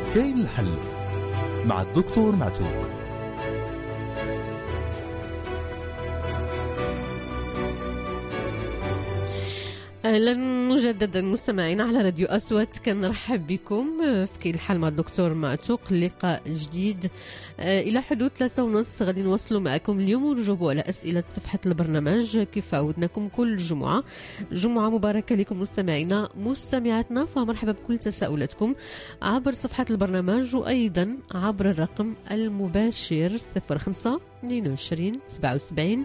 كاين الحل مع الدكتور معتوق. أهلا مجددا مستمعين على راديو أصوات، كنرحب بكم في كاين الحل مع الدكتور معتوق. لقاء جديد إلى حدود 3:30 غادي نواصلوا معكم اليوم ونجاوبوا على أسئلة صفحة البرنامج كيف عودناكم كل جمعة. جمعة مباركة لكم مستمعينا مستمعاتنا، فمرحبا بكل تساؤلاتكم عبر صفحة البرنامج وأيضا عبر الرقم المباشر 05 22 77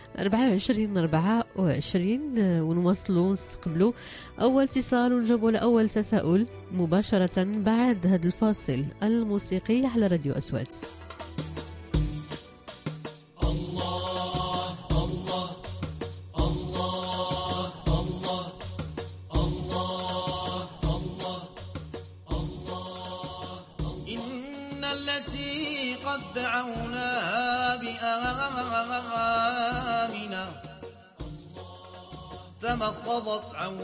24 ونواصلوا نستقبلوا أول اتصال ونجاوبوا على أول تساؤل مباشرة بعد هذا الفاصل الموسيقي على راديو أصوات. الله الله الله الله الله الله الله إن التي قد دعوناها بآمنا تمخضت عن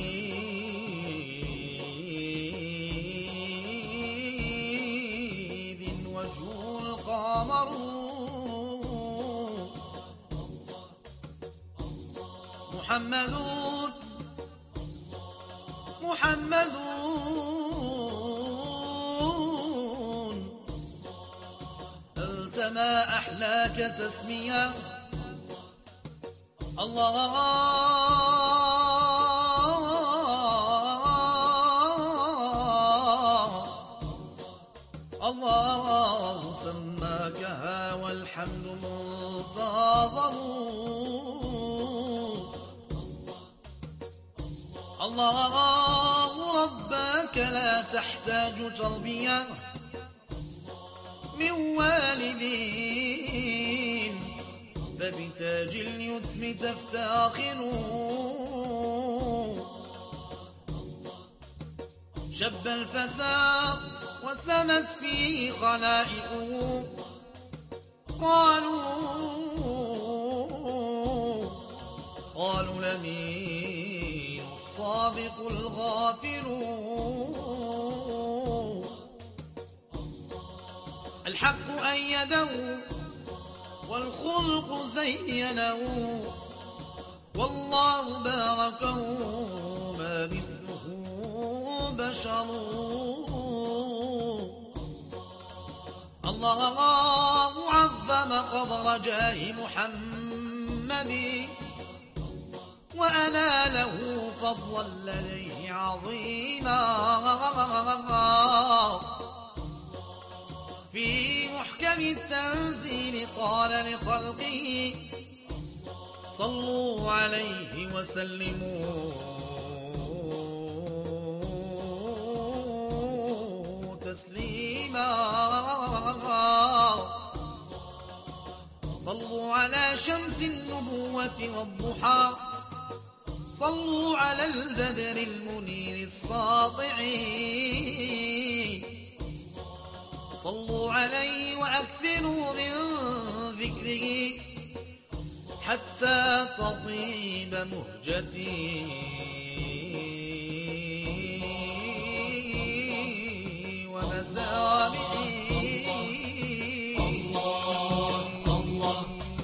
وليد وجه القمر محمد محمد أنت ما أحلاك تسمية الله الله سماكها والحمد منتظر الله ربك لا تحتاج تربية من والدين فبتاج اليتم تفتخر شب الفتى وسمت فيه خلائقه قالوا لمين الصادق الغافر الحق أيده والخلق زينه والله باركه ما مثله بشر الله عظم قدر جاه محمد وأنا له فضلا لديه عظيما في محكم التنزيل قال لخلقه صلوا عليه وسلموا تسليما صلوا على شمس النبوة والضحى صلوا على البدر المنير الساطع صلوا عليه وأكثروا من ذكره حتى تطيب مهجتي ومسامعي الله الله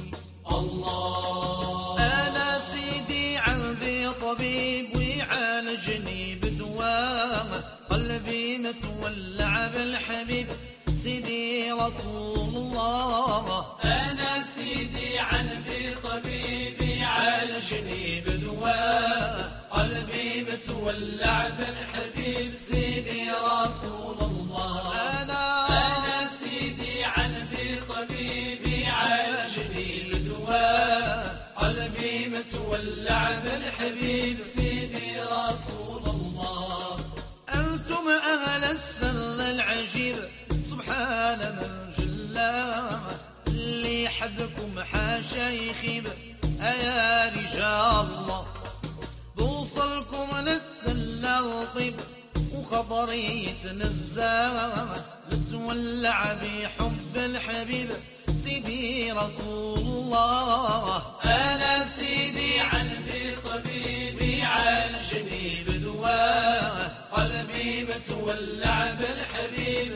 الله أنا سيدي عندي طبيب ويعالجني بدوام قلبي متولع بالحبيب سيدي رسول الله أنا سيدي عندي طبيب يعالجني بدواء قلبي متولع بالحبيب سيدي رسول الله أنا سيدي عندي طبيب يعالجني بدواء قلبي متولع بالحبيب سيدي رسول الله أنتم أهل السل العجيب سبحان من جلا اللي حدكم حاشا يخيب يا رجال الله بوصلكم نتسلى وطيب وخبري يتنزى لتولع بحب الحبيب سيدي رسول الله أنا سيدي عندي طبيب يعالجني بدواه قلبي متولع بالحبيب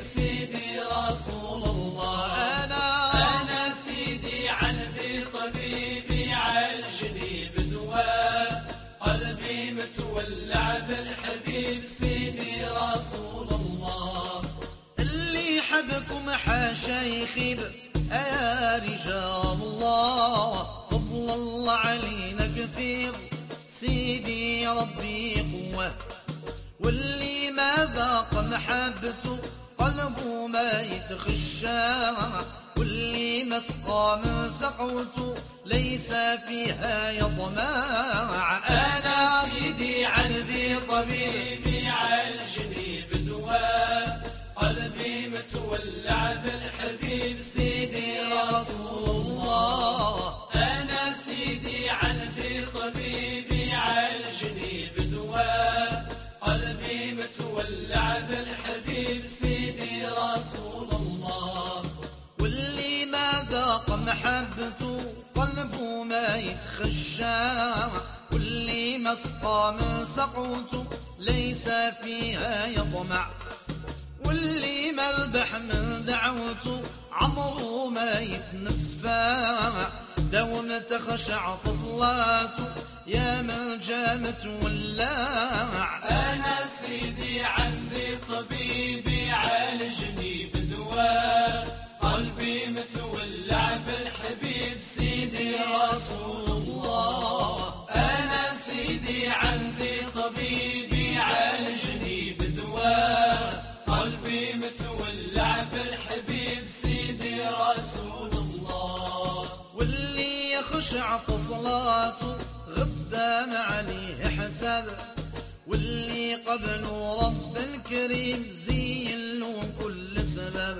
تولع بالحبيب سيدي رسول الله. اللي حبكم حاشا يخيب يا رجال الله، فضل الله علينا كثير سيدي ربي قوة. واللي ما ذاق محبته قلبه ما يتخشى، واللي ما سقى من سقوته ليس فيها يطمع. أنا سيدي عندي طبيبي عالجني بدواء، قلبي متولع بالحبيب سيدي رسول الله. أنا سيدي عندي طبيبي عالجني بدواء، قلبي متولع بالحبيب سيدي رسول الله. واللي ما ذاق محبته قلبه ما يتخشى، واللي ما سقى من سقوته ليس فيها يطمع، واللي ملبح من دعوته عمره ما يتنفى. دوم تخشع في صلاته يا من جامت ولاع. أنا سيدي عندي طبيبي عالجني بدواء، قلبي متولع بالحبيب سيدي رسول الله. أنا سيدي عندي طبيبي عالجني بدواء، قلبي متولع بالحبيب سيدي رسول الله. واللي يخشع في صلاته غدام عليه حساب، واللي قبله رب الكريم زين له كل سبب،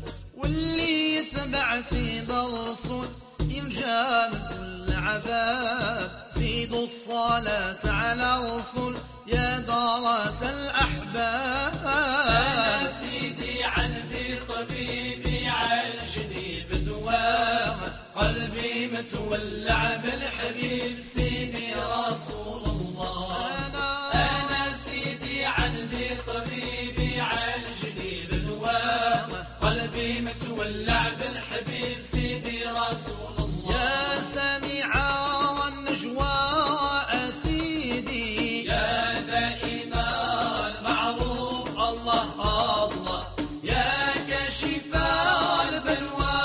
واللي يتبع سيد الرسول ينجى من كل عذاب. زيدوا الصلاة على الرسول يا دارة الأحباب. أنا سيدي عندي طبيبي عالجني بدواء، قلبي متولع بالحبيب سيدي رسول الله. أنا سيدي عندي طبيبي عالجني بدواء، قلبي متولع بالحبيب سيدي رسول الله. يا سميع النجوى سيدي، يا دائم المعروف الله الله، يا كاشف البلوى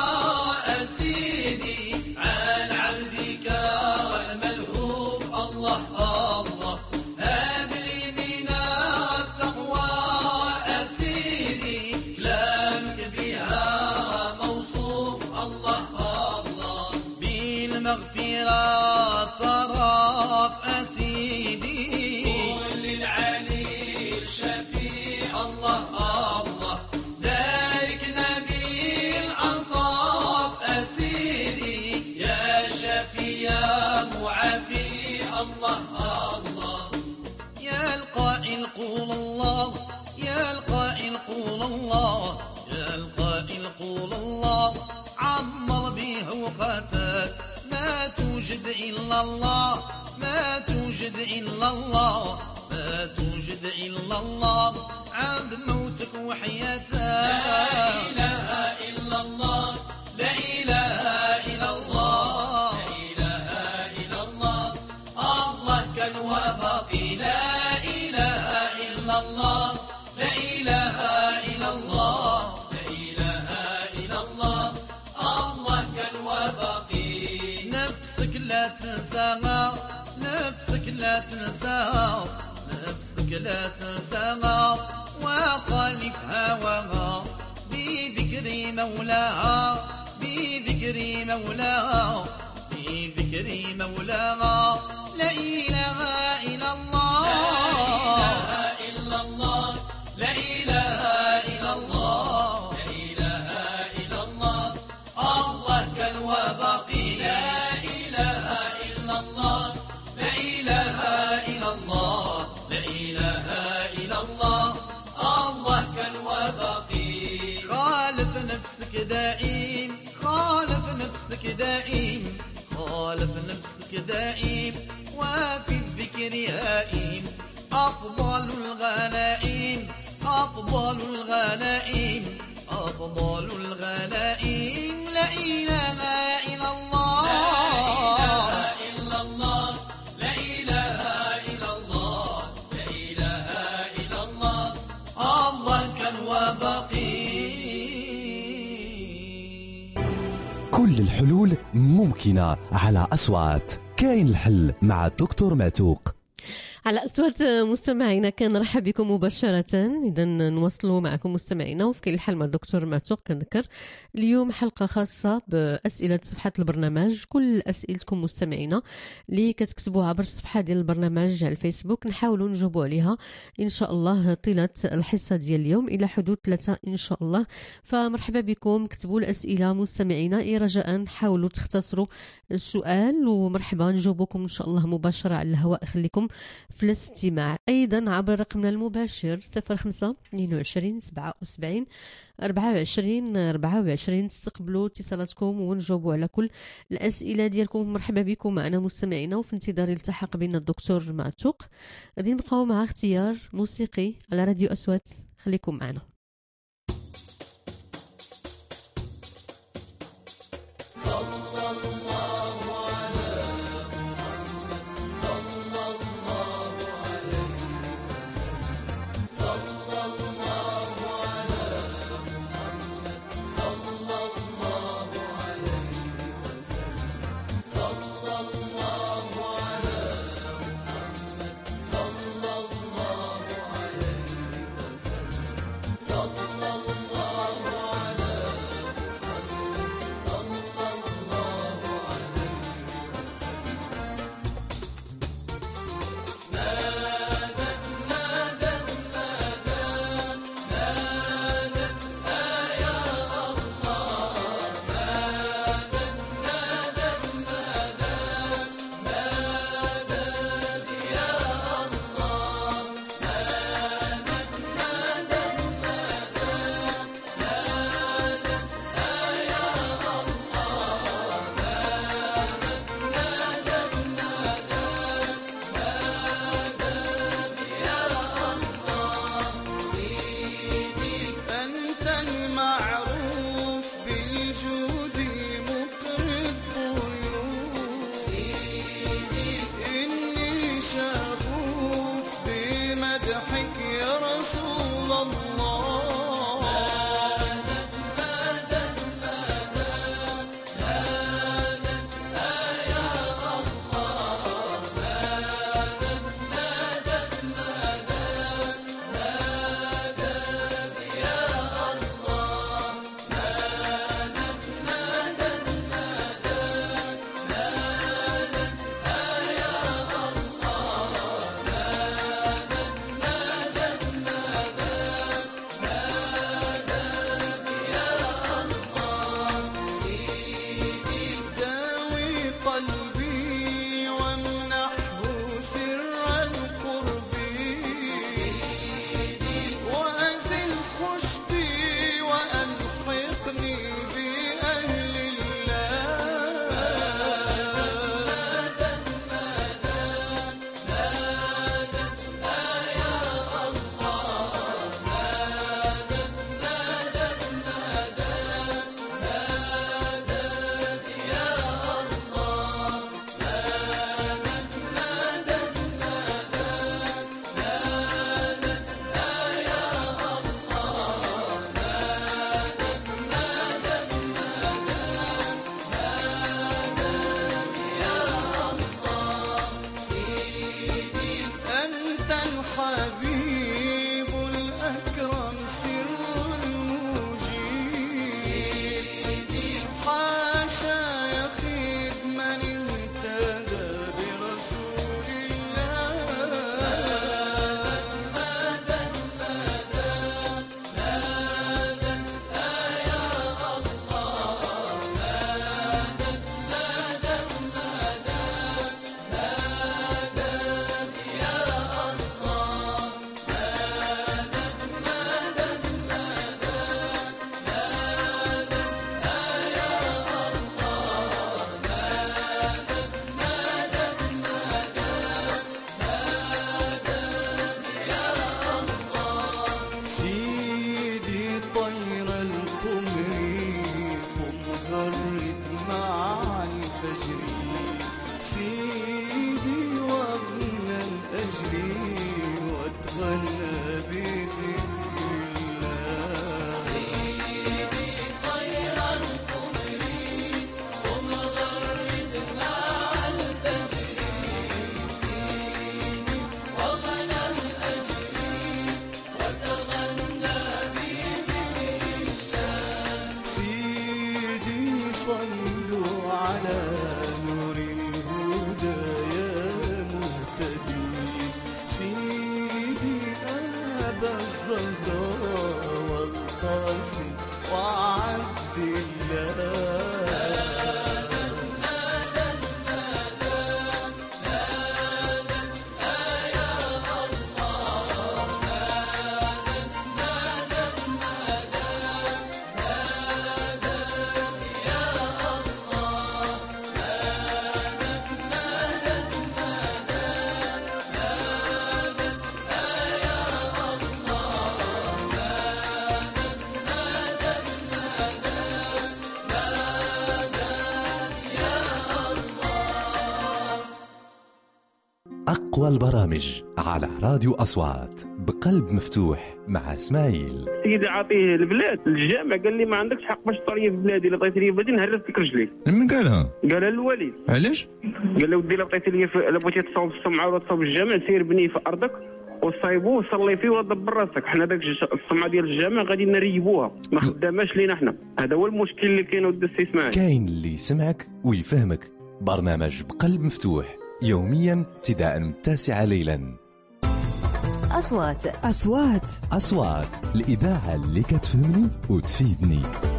سيدي، عن عبدك الملهوف الله الله. هب لي من التقوى سيدي، كلامك بها موصوف الله الله. بالمغفرة طرف سيدي، قول العلي الشفيع الله الله. ذلك نبي الألطاف سيدي، يا شفي يا معافي الله الله. يا القائل قول الله، يا القائل قول الله، يا القائل قول الله. عمر به وقتك ما توجد إلا الله، ما توجد إلا الله، ما توجد إلا الله. عند موتك وحياتك لا إله إلا الله، لا إله إلا الله، لا إله إلا الله. الله كان وباقي، لا إله إلا الله، لا إله إلا الله، لا إله إلا الله. الله كان وباقي. نفسك لا تنساها، نفسك لا تنساها، نفسك لا تنساها. وخالف هواها بذكر مولاها، بذكر مولاها، بذكر مولاها. لا إله إلا الله، لا إله إلا الله، لا إله إلا الله، لا إله إلا الله. الله كان وباقي، لا إله إلا الله، لا إله إلا الله، لا إله إلا الله. الله كان وباقي. خالف نفسك دائم، خالف نفسك دائم، خالف نفسك دائم. وفي الذكر هائم أفضل الغنائم، أفضل الغنائم، أفضل الغنائم. لا إله إلا الله، لا إله إلا الله، لا إله إلا الله، لا كل الحلول ممكنة على أصوات. كاين الحل مع الدكتور معتوق. على أصوات مستمعينا كنرحب بكم مباشرة. إذا نواصلوا معكم مستمعينا وفي كل حال مع الدكتور معتوق. كنذكر اليوم حلقة خاصة بأسئلة صفحة البرنامج. كل أسئلتكم مستمعينا اللي كتكتبوها عبر الصفحة ديال البرنامج على الفيسبوك نحاولوا نجاوبوا عليها إن شاء الله طيلة الحصة ديال اليوم إلى حدود 3 إن شاء الله. فمرحبا بكم، كتبوا الأسئلة مستمعينا. رجاء حاولوا تختصروا السؤال ومرحبا نجاوبكم إن شاء الله مباشرة على الهواء. خليكم في الاستماع أيضا عبر رقمنا المباشر 05 22 77 24 24. استقبلوا اتصالاتكم ونجاوبوا على كل الأسئلة ديالكم. مرحبا بكم معنا مستمعينا، وفي انتظار التحق بنا الدكتور معتوق. غادي نبقاو مع اختيار موسيقي على راديو أصوات. خليكم معنا. أبا الزهراء والقاسم وعبد الله. أقوى البرامج على راديو أصوات بقلب مفتوح مع إسماعيل. سيدي عاطيه البلاد الجامع قال لي ما عندكش حق باش تطري في بلادي، الا عطيتني بلادي نهرس لك رجلي. من قالها؟ قالها الوالد. علاش؟ قال له ودي الا عطيتي لي الا بغيتي تصوب السمعه ولا تصوب الجامع سير بني في ارضك وصايبوه وصلي فيه ودبر راسك. حنا داك السمعه ديال الجامع غادي نريبوها، ما خداماش لينا حنا. هذا هو المشكل اللي كاين ود السي اسماعيل. كاين اللي يسمعك ويفهمك. برنامج بقلب مفتوح يوميا ابتداء من 9 ليلا. أصوات الإذاعة اللي كتفهمني وتفيدني.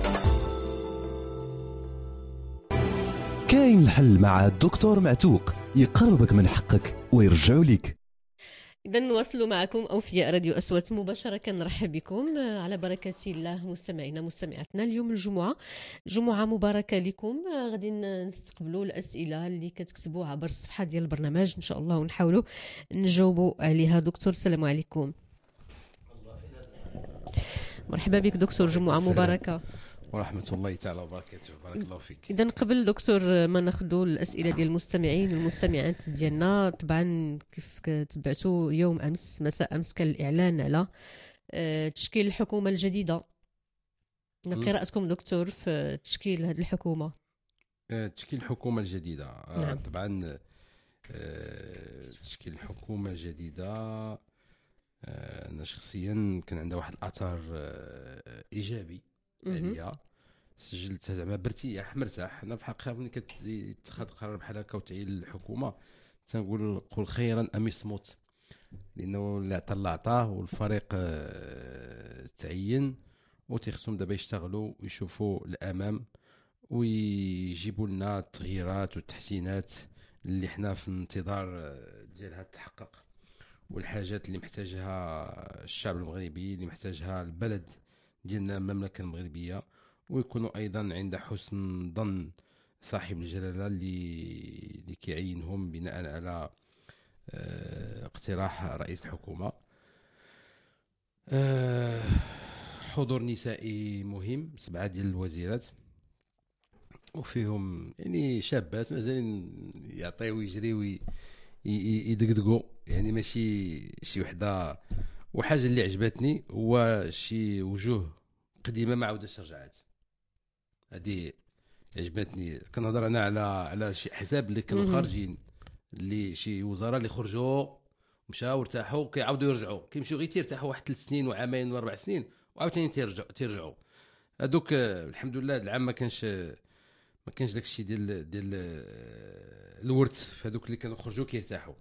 كاين الحل مع الدكتور معتوق، يقربك من حقك ويرجعو لك. إذا نواصلوا معكم أوفياء راديو أصوات مباشرة. كنرحب بكم على بركة الله مستمعينا مستمعاتنا. اليوم الجمعة، جمعة مباركة لكم. غادي نستقبلوا الأسئلة اللي كتكتبوا عبر الصفحة ديال البرنامج إن شاء الله ونحاولوا نجاوبوا عليها. دكتور السلام عليكم. مرحبا بك دكتور، جمعة مباركة ورحمة الله تعالى وبركاته. بارك الله فيك. إذا قبل دكتور ما ناخذوا الأسئلة ديال المستمعين والمستمعات ديالنا، طبعا كيف تبعتوا يوم أمس مساء أمس كان الإعلان على تشكيل الحكومة الجديدة. قراءتكم دكتور في تشكيل هذه الحكومة؟ تشكيل الحكومة الجديدة نعم. طبعا تشكيل الحكومة الجديدة أنا شخصيا كان عندها واحد الأثر إيجابي عليا. سجلتها زعما بارتياح مرتاح. انا في الحقيقه ملي كتخذ قرار بحال هكا وتعين الحكومه تنقول قل خيرا ام اصمت، لانه اللي عطى الله عطاه والفريق تعين وتيخصهم دابا يشتغلوا ويشوفوا الامام ويجيبوا لنا التغييرات والتحسينات اللي حنا في انتظار ديالها تحقق، والحاجات اللي محتاجها الشعب المغربي اللي محتاجها البلد ديالنا المملكة المغربية، ويكونوا أيضا عند حسن ظن صاحب الجلالة اللي كيعينهم بناء على اقتراح رئيس الحكومة. حضور نسائي مهم، 7 ديال الوزيرات وفيهم يعني شابات مازالين يعطيو ويجريو يدقدقوا، يعني ماشي شي وحده. وحاجه اللي عجبتني هو شي وجوه قديمه ما عاودش رجعات، هذه عجبتني. كنهضر انا على شي احزاب اللي كانوا خارجين، اللي شي وزراء اللي خرجوا مشاو ارتاحوا كيعاودوا يرجعوا، كيمشيو غير تيرتاحوا واحد 3 سنين وعامين و4 سنين وعاوتاني تيرجعوا. هذوك الحمد لله العام ما كانش داك الشيء ديال الورث في هذوك اللي كانوا خرجوا كيرتاحوا.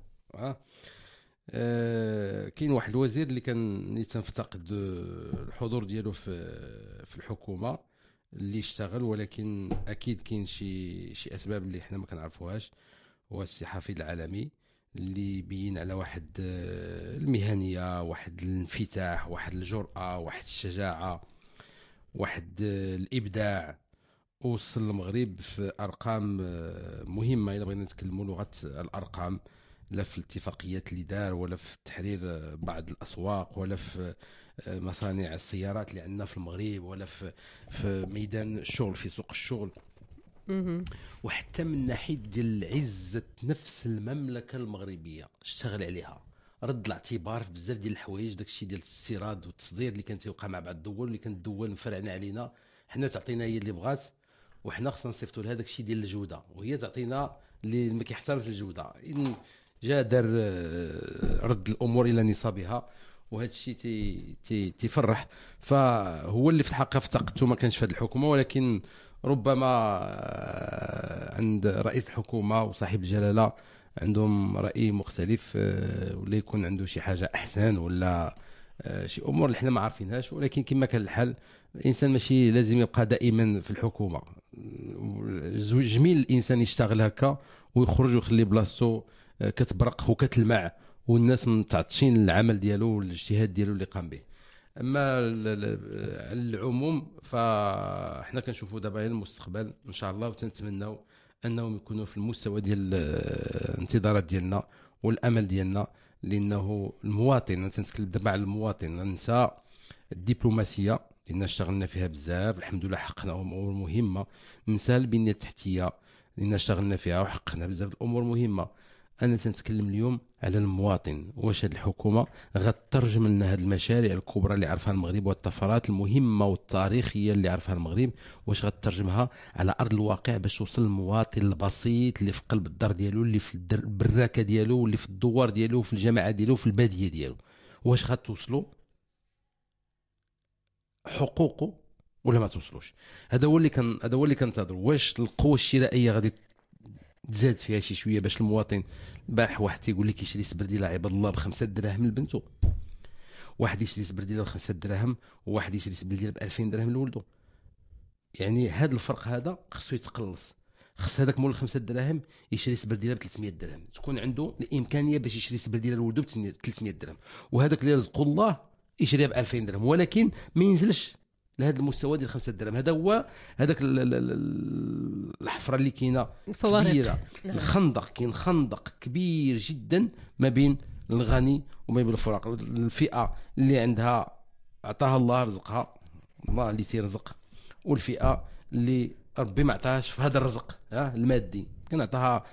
كاين واحد الوزير اللي كان تنفتقد الحضور ديالو في الحكومه اللي اشتغل، ولكن اكيد كاين شي اسباب اللي حنا ما كنعرفوهاش. هو السي حفيظ العالمي اللي بين على واحد المهنيه، واحد الانفتاح، واحد الجرأه، واحد الشجاعه، واحد الابداع، وصل المغرب في ارقام مهمه. الا بغينا نتكلموا لغه الارقام، لا في الاتفاقيات اللي دار، ولا في تحرير بعض الاسواق، ولا في مصانع السيارات اللي عندنا في المغرب، ولا في ميدان الشغل، في سوق الشغل، وحتى من ناحيه ديال عزه نفس المملكه المغربيه اشتغل عليها، رد الاعتبار في بزاف ديال الحوايج. داكشي ديال الاستيراد والتصدير اللي كان تيوقع مع بعض الدول، اللي كانت الدول مفرعنا علينا، حنا تعطينا هي اللي بغات، وحنا خصنا نصيفطوا لها داكشي ديال الجوده، وهي تعطينا اللي ما كيحترمش الجوده. إن جا دار رد الامور الى نصابها، وهذا الشيء تيفرح. فهو اللي في الحقيقه افتقدته ما كانش في هذه الحكومه، ولكن ربما عند رئيس الحكومه وصاحب الجلاله عندهم راي مختلف، ولا يكون عنده شي حاجه احسن، ولا شي امور اللي حنا ما عارفينهاش، ولكن كما كان الحال الانسان ماشي لازم يبقى دائما في الحكومه. جميل الانسان يشتغل هكا ويخرج ويخلي بلاصتو كتبرق وكتلمع والناس متعطشين العمل ديالو والاجتهاد ديالو اللي قام به. اما على العموم فاحنا كنشوفوا دابا المستقبل ان شاء الله، وتنتمناو انهم يكونوا في المستوى ديال الانتظارات ديالنا والامل ديالنا، لانه المواطن، انا تنتكلم دابا على المواطن، ننسى الدبلوماسيه لان اشتغلنا فيها بزاف الحمد لله، حققنا امور مهمه. ننسى البنيه التحتيه لان اشتغلنا فيها وحققنا بزاف الامور مهمه. انا تنتكلم اليوم على المواطن، واش هذه الحكومه غترجم لنا هذه المشاريع الكبرى اللي عرفها المغرب والطفرات المهمه والتاريخيه اللي عرفها المغرب، واش غترجمها على ارض الواقع باش توصل للمواطن البسيط اللي في قلب الدار ديالو، اللي في البراكه ديالو، واللي في الدوار ديالو، في الجامعه ديالو، في الباديه ديالو، واش غتوصلوا حقوقه ولا ما توصلوش؟ هذا هو اللي كنتظر. واش القوه الشرائيه غادي تزاد فيها شي شويه باش المواطن؟ البارح واحد تيقول لك يشري سبرديله عباد الله ب5 دراهم لبنته، واحد يشري سبرديله ب5 دراهم، وواحد يشري سبرديله ب2000 درهم لولده. يعني هذا الفرق هذا خصو يتقلص، خص هذاك مول 5 دراهم يشري سبرديله ب300 درهم، تكون عنده الامكانيه باش يشري سبرديله لولده ب300 درهم، وهذاك اللي رزقه الله يشريها ب2000 درهم، ولكن ما ينزلش لهذا المستوى ديال 5 درهم. هذا هو هذاك الحفره اللي كاينه كبيره. الخندق، كاين خندق كبير جدا ما بين الغني وما بين الفقراء. الفئه اللي عندها عطاها الله رزقها، الله اللي تيرزق، والفئه اللي ربي ما عطاهاش في هذا الرزق المادي، كان عطاها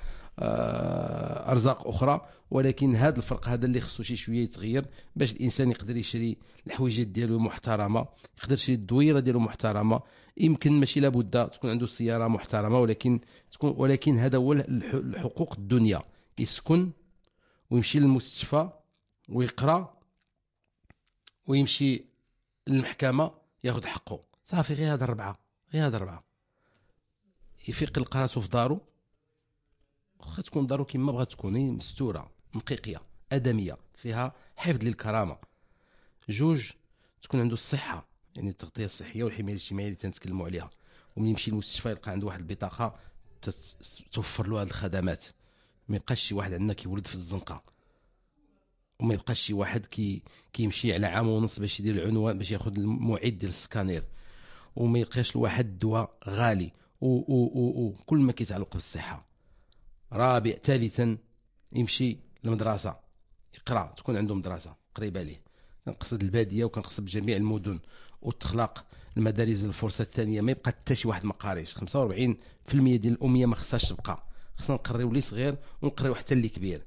ارزاق اخرى. ولكن هذا الفرق هذا اللي خصو شي شويه يتغير باش الانسان يقدر يشري الحويجات ديالو محترمه، يقدر يشري الدويره ديالو محترمه. يمكن ماشي لابد تكون عنده سياره محترمه، ولكن هذا هو الحقوق الدنيا، يسكن ويمشي للمستشفى ويقرا ويمشي للمحكمه ياخذ حقه، صافي. غير هذا الربعه يفيق يلقى راسو في دارو، واخا تكون دارو كما بغات تكون مستوره نقيقيه ادميه فيها حفظ للكرامه. جوج، تكون عنده الصحه، يعني التغطيه الصحيه والحمايه الاجتماعيه اللي تنتكلموا عليها، ومن يمشي للمستشفى يلقى عنده واحد البطاقه توفر له هذه الخدمات. ما يبقاش شي واحد عندنا كيولد في الزنقه، وما يبقاش شي واحد كيمشي على عام ونص باش يدير العنوان باش ياخذ الموعد ديال السكانير، وما يلقاش لواحد الدواء غالي، كل ما كيتعلق بالصحه. رابع، ثالثا، يمشي للمدرسه يقرا، تكون عنده مدرسه قريبه ليه. كنقصد الباديه وكنقصد بجميع المدن، وتخلق المدارس الفرصه الثانيه. ما يبقى حتى شي واحد ما قاريش. 45% ديال الاميه ما خصهاش تبقى، خصنا نقريو اللي صغير ونقريو حتى اللي كبير،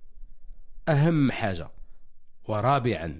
اهم حاجه. ورابعا،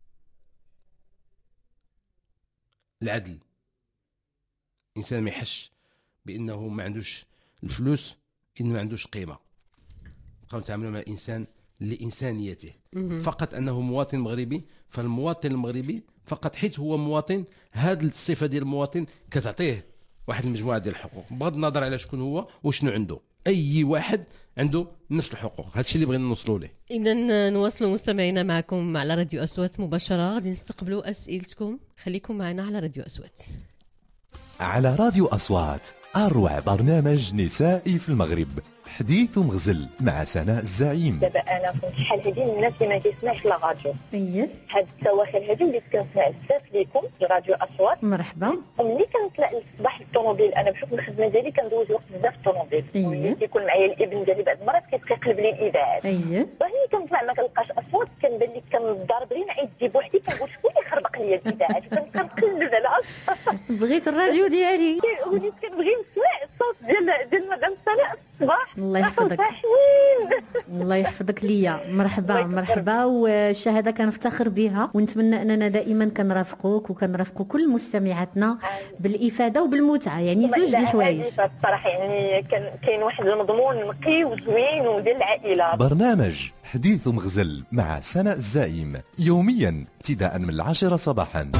العدل. الانسان ما يحش بانه ما عندوش الفلوس، انه ما عندوش قيمه. بقاو نتعاملوا مع الانسان لانسانيته، فقط انه مواطن مغربي. فالمواطن المغربي فقط حيت هو مواطن، هذه الصفه ديال المواطن كتعطيه واحد المجموعه ديال الحقوق بغض النظر على شكون هو وشنو عنده. اي واحد عنده نفس الحقوق، هذا الشيء اللي بغينا نوصلوا ليه. اذا نواصلوا مستمعينا معكم على راديو أصوات مباشره، غادي نستقبلوا اسئلتكم، خليكم معنا على راديو أصوات. على راديو أصوات، أروع برنامج نسائي في المغرب، حديث مغزل مع سناء الزعيم. دابا انا كنت شحال هادي من الناس اللي ما كيسمعش لا راديو. هاد التواخر هادي وليت كنسمع بزاف ليكم في راديو أصوات. مرحبا. وملي كنطلع للصباح للطوموبيل، انا بحكم الخدمه ديالي كندوز وقت بزاف في الطوموبيل، ملي كيكون معايا الابن ديالي بعض المرات كيقلب لي الاذاعات. ملي كنطلع ما كنلقاش اصوات، كنبان لي كنضرب غير نعيد دي بوحدي، كنقول شكون اللي خربق لي الاذاعات، كنبقى نقلب على بغيت الراديو ديالي، وليت كنبغي نسمع الصوت ديال مدام سناء الصباح. الله يحفظك. الله يحفظك ليا. مرحبا والشهاده كنفتخر بها، ونتمنى اننا دائما كنرافقوك وكنرافقوا كل مستمعاتنا بالافاده وبالمتعه، يعني زوج الحوايج الصراحه. يعني كاين واحد المضمون نقي وزوين وديال العائله. برنامج حديث مغزل مع سناء الزعيم يوميا ابتداء من 10 صباحا.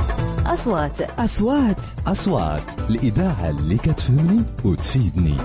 أصوات الإذاعة اللي كتفهمني وتفيدني.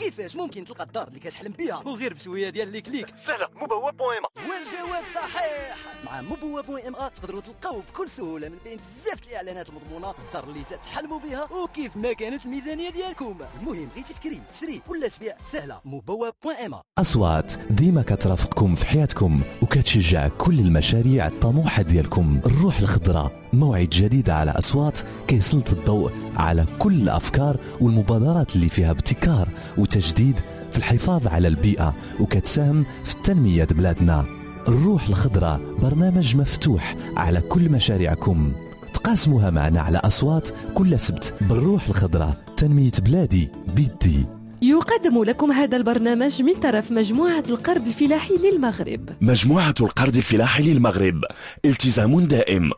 كيفاش ممكن تلقى الدار اللي كتحلم بها وغير بشويه ديال لي كليك؟ سهله، مبواب.ام. والجواب صحيح. مع مبواب.ام تقدروا تلقاو بكل سهوله من بين بزاف الاعلانات المضمونه الدار اللي تحلموا بها وكيف ما كانت الميزانيه ديالكم. المهم بغيتي تشري ولا تبيع، سهله. مبواب.ام. أصوات ديما كترافقكم في حياتكم وكتشجع كل المشاريع الطموحة ديالكم. الروح الخضراء موعد جديد على أصوات كيسلط الضوء على كل الأفكار والمبادرات اللي فيها ابتكار وتجديد في الحفاظ على البيئة وكتساهم في تنمية بلادنا. الروح الخضراء برنامج مفتوح على كل مشاريعكم. تقاسموها معنا على أصوات كل سبت بالروح الخضراء، تنمية بلادي بيدي. يقدم لكم هذا البرنامج من طرف مجموعة القرض الفلاحي للمغرب. مجموعة القرض الفلاحي للمغرب، التزام دائم.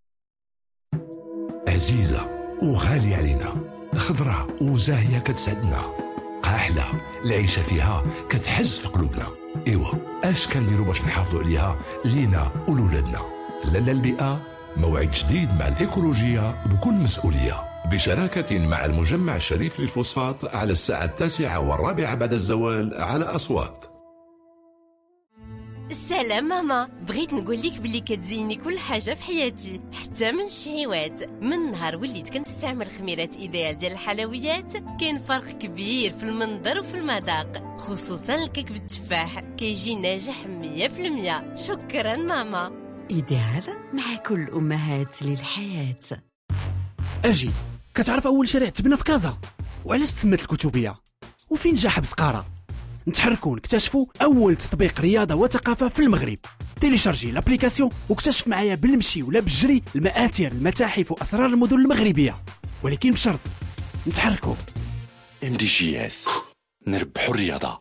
عزيزة وغالية علينا، خضراء وزاهية كتسعدنا، قاحلة العيشة فيها كتحز في قلوبنا. ايوا اش كنديروا باش نحافظوا عليها لينا ولولادنا؟ لالا البيئة موعد جديد مع الإيكولوجية بكل مسؤولية، بشراكة مع المجمع الشريف للفوسفات على الساعة 9:15 بعد الزوال على أصوات. السلام ماما، بغيت نقولك بلي كتزيني كل حاجة في حياتي حتى من الشهيوات. من نهار وليت كنستعمل خميرات إيديال ديال الحلويات كاين فرق كبير في المنظر وفي المذاق، خصوصا الكيك بالتفاح كيجي ناجح 100%. شكرا ماما. إيديال مع كل أمهات للحياة. أجي كتعرف أول شارع تبنى في كازا وعلاش تسمت الكتبية وفين جا حبس قارة؟ نتحركوا نكتشفوا أول تطبيق رياضة وثقافة في المغرب. تيليشارجي لابليكاسيون واكتشف معايا بالمشي ولا بالجري المآثر المتاحف وأسرار المدن المغربية، ولكن بشرط نتحركوا. MDGS نربحوا الرياضة.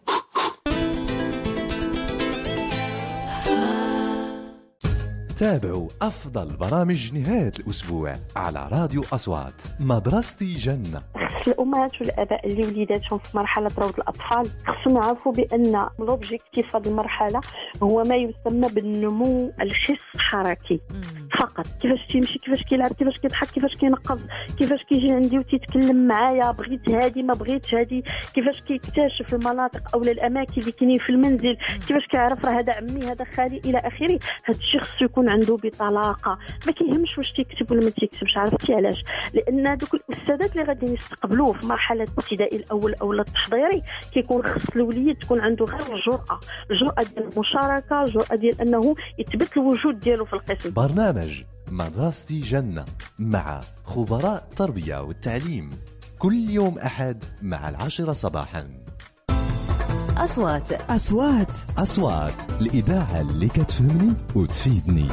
تابعوا أفضل برامج نهاية الأسبوع على راديو أصوات. مدرستي جنة. الأمهات والآباء اللي وليداتهم في مرحلة روض الأطفال خصهم يعرفوا بأن لوبجيكتيف هذه المرحلة هو ما يسمى بالنمو الحس الحركي فقط. كيفاش تيمشي، كيفاش كيلعب، كيفاش كيضحك، كيفاش كينقص، كيفاش كيجي عندي وتيتكلم معايا، بغيت هادي ما بغيتش هادي، كيفاش كيكتشف المناطق أو الأماكن اللي كاينين في المنزل، كيفاش كيعرف راه هذا عمي هذا خالي إلى آخره. هذا الشيء خصو يكون عنده بطلاقة، ما كيهمش واش تيكتب ولا ما تيكتبش. عرفتي علاش؟ لأن دوك الأستاذات اللي غادي يستقبلوه في مرحلة الابتدائي الأول أو التحضيري كيكون خص الوليد تكون عنده غير الجرأة ديال المشاركة، الجرأة ديال أنه يثبت الوجود ديالو في القسم. برنامج مدرستي جنة مع خبراء التربية والتعليم كل يوم أحد مع 10 صباحا. أصوات الإذاعة اللي كتفهمني وتفيدني.